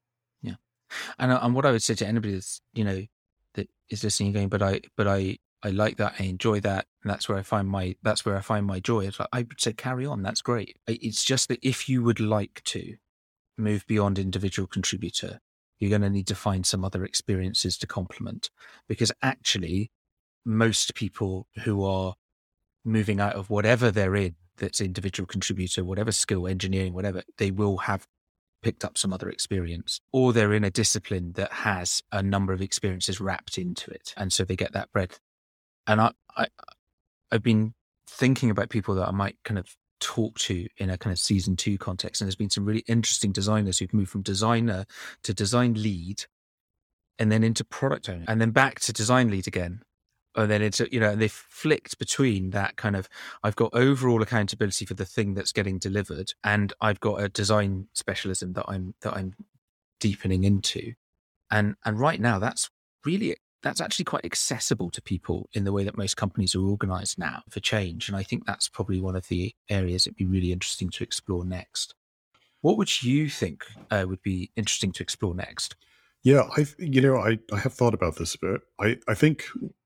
Speaker 1: And and what I would say to anybody that's, you know, that is listening and going, but I but I, I like that, I enjoy that, and that's where I find my that's where I find my joy. It's like, I would say carry on, that's great. It's just that if you would like to move beyond individual contributor, you're going to need to find some other experiences to complement, because actually most people who are moving out of whatever they're in, that's individual contributor, whatever skill, engineering, whatever, they will have picked up some other experience, or they're in a discipline that has a number of experiences wrapped into it, and so they get that breadth. And I, I I've been thinking about people that I might kind of talk to in a kind of season two context, and there's been some really interesting designers who've moved from designer to design lead, and then into product owner, and then back to design lead again. And then it's, you know, and they've flicked between that kind of, I've got overall accountability for the thing that's getting delivered, and I've got a design specialism that I'm that I'm deepening into. And and right now that's really, that's actually quite accessible to people in the way that most companies are organized now for change. And I think that's probably one of the areas it'd be really interesting to explore next. What would you think uh, would be interesting to explore next?
Speaker 2: Yeah, I you know, I, I have thought about this a bit. I, I think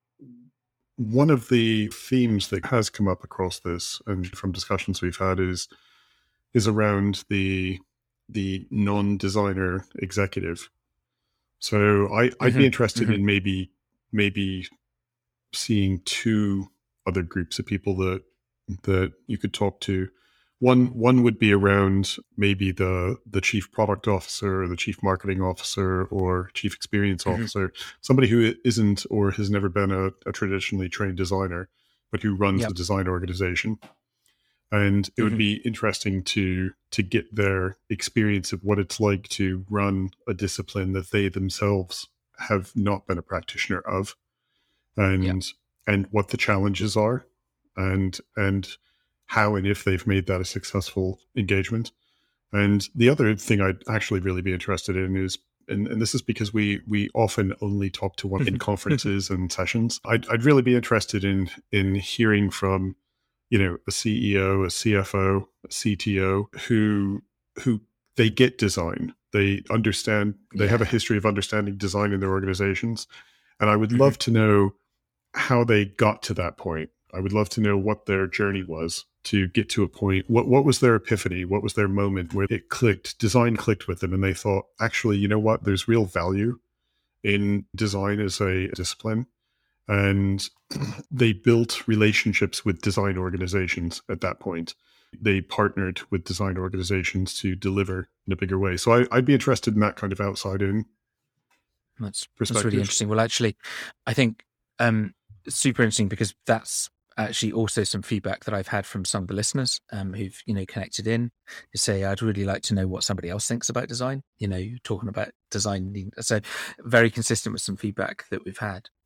Speaker 2: one of the themes that has come up across this and from discussions we've had is is around the the non-designer executive. So I, I'd mm-hmm. be interested mm-hmm. in maybe maybe seeing two other groups of people that that you could talk to. One one would be around maybe the the chief product officer, or the chief marketing officer, or chief experience mm-hmm. officer, somebody who isn't or has never been a, a traditionally trained designer, but who runs yep. the design organization. And it mm-hmm. would be interesting to to get their experience of what it's like to run a discipline that they themselves have not been a practitioner of, and yep. and what the challenges are, and and how and if they've made that a successful engagement. And the other thing I'd actually really be interested in is, and, and this is because we we often only talk to one in conferences and sessions, I'd, I'd really be interested in in hearing from, you know, a C E O, a C F O, a C T O, who who they get design. They understand, they yeah. have a history of understanding design in their organizations. And I would mm-hmm. love to know how they got to that point. I would love to know what their journey was to get to a point. What what was their epiphany? What was their moment where it clicked, design clicked with them, and they thought, actually, you know what? There's real value in design as a discipline. And they built relationships with design organizations at that point. They partnered with design organizations to deliver in a bigger way. So I, I'd be interested in that kind of outside in
Speaker 1: that's, perspective. That's really interesting. Well, actually, I think um, it's super interesting, because that's actually also some feedback that I've had from some of the listeners um, who've, you know, connected in to say, I'd really like to know what somebody else thinks about design. You know, you're talking about design. So very consistent with some feedback that we've had. Cool.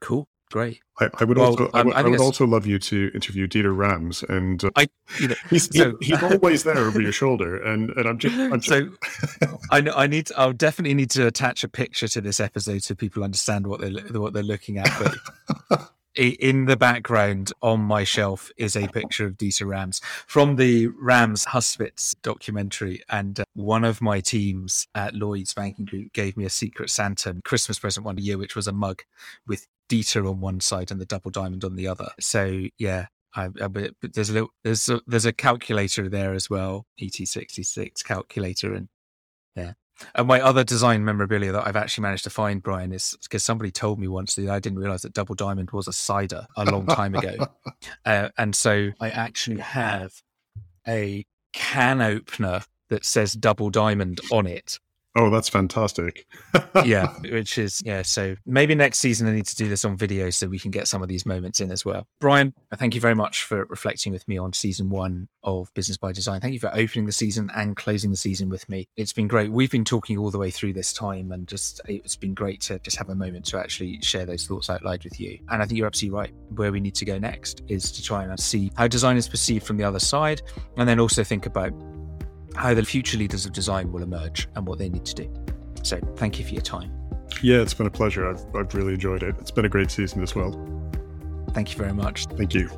Speaker 1: Great.
Speaker 2: I, I would
Speaker 1: Well,
Speaker 2: also, I
Speaker 1: um,
Speaker 2: would,
Speaker 1: I
Speaker 2: I
Speaker 1: think
Speaker 2: would
Speaker 1: it's-
Speaker 2: also love you to interview Dieter Rams, and uh,
Speaker 1: I, you know,
Speaker 2: he's
Speaker 1: so-
Speaker 2: he, he's always there over your shoulder, and and I'm just, I'm just
Speaker 1: So I know I need. To, I'll definitely need to attach a picture to this episode so people understand what they're what they're looking at. But i- in the background on my shelf is a picture of Dieter Rams from the Rams Hustwitz documentary, and uh, one of my teams at Lloyd's Banking Group gave me a Secret Santa Christmas present one year, which was a mug with Dieter on one side and the double diamond on the other. So yeah. I, I, but there's a little, there's a, there's a calculator there as well, E T sixty-six calculator, and yeah. And my other design memorabilia that I've actually managed to find, Brian, is because somebody told me once that I didn't realize that Double Diamond was a cider a long time ago, uh, and so I actually have a can opener that says Double Diamond on it.
Speaker 2: Oh, that's fantastic.
Speaker 1: Yeah, which is, yeah, so maybe next season I need to do this on video so we can get some of these moments in as well. Brian, thank you very much for reflecting with me on season one of Business by Design. Thank you for opening the season and closing the season with me. It's been great. We've been talking all the way through this time, and just it's been great to just have a moment to actually share those thoughts out loud with you. And I think you're absolutely right. Where we need to go next is to try and see how design is perceived from the other side, and then also think about how the future leaders of design will emerge and what they need to do. So thank you for your time.
Speaker 2: Yeah, it's been a pleasure. I've, I've really enjoyed it. It's been a great season as well.
Speaker 1: Thank you very much.
Speaker 2: Thank you.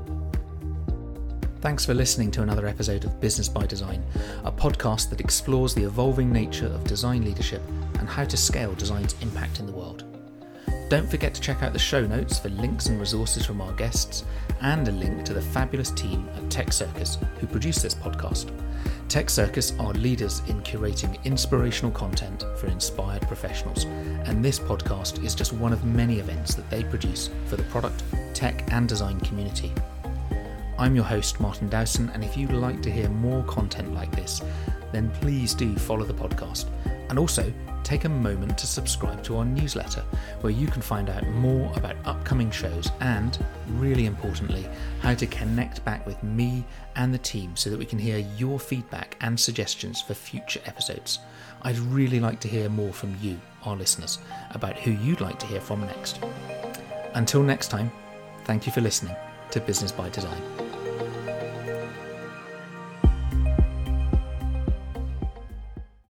Speaker 1: Thanks for listening to another episode of Business by Design, a podcast that explores the evolving nature of design leadership and how to scale design's impact in the world. Don't forget to check out the show notes for links and resources from our guests, and a link to the fabulous team at Tech Circus who produce this podcast. Tech Circus are leaders in curating inspirational content for inspired professionals, and this podcast is just one of many events that they produce for the product, tech and design community. I'm your host, Martin Dowson, and if you'd like to hear more content like this, then please do follow the podcast, and also take a moment to subscribe to our newsletter, where you can find out more about upcoming shows and, really importantly, how to connect back with me and the team so that we can hear your feedback and suggestions for future episodes. I'd really like to hear more from you, our listeners, about who you'd like to hear from next. Until next time, thank you for listening to Business by Design.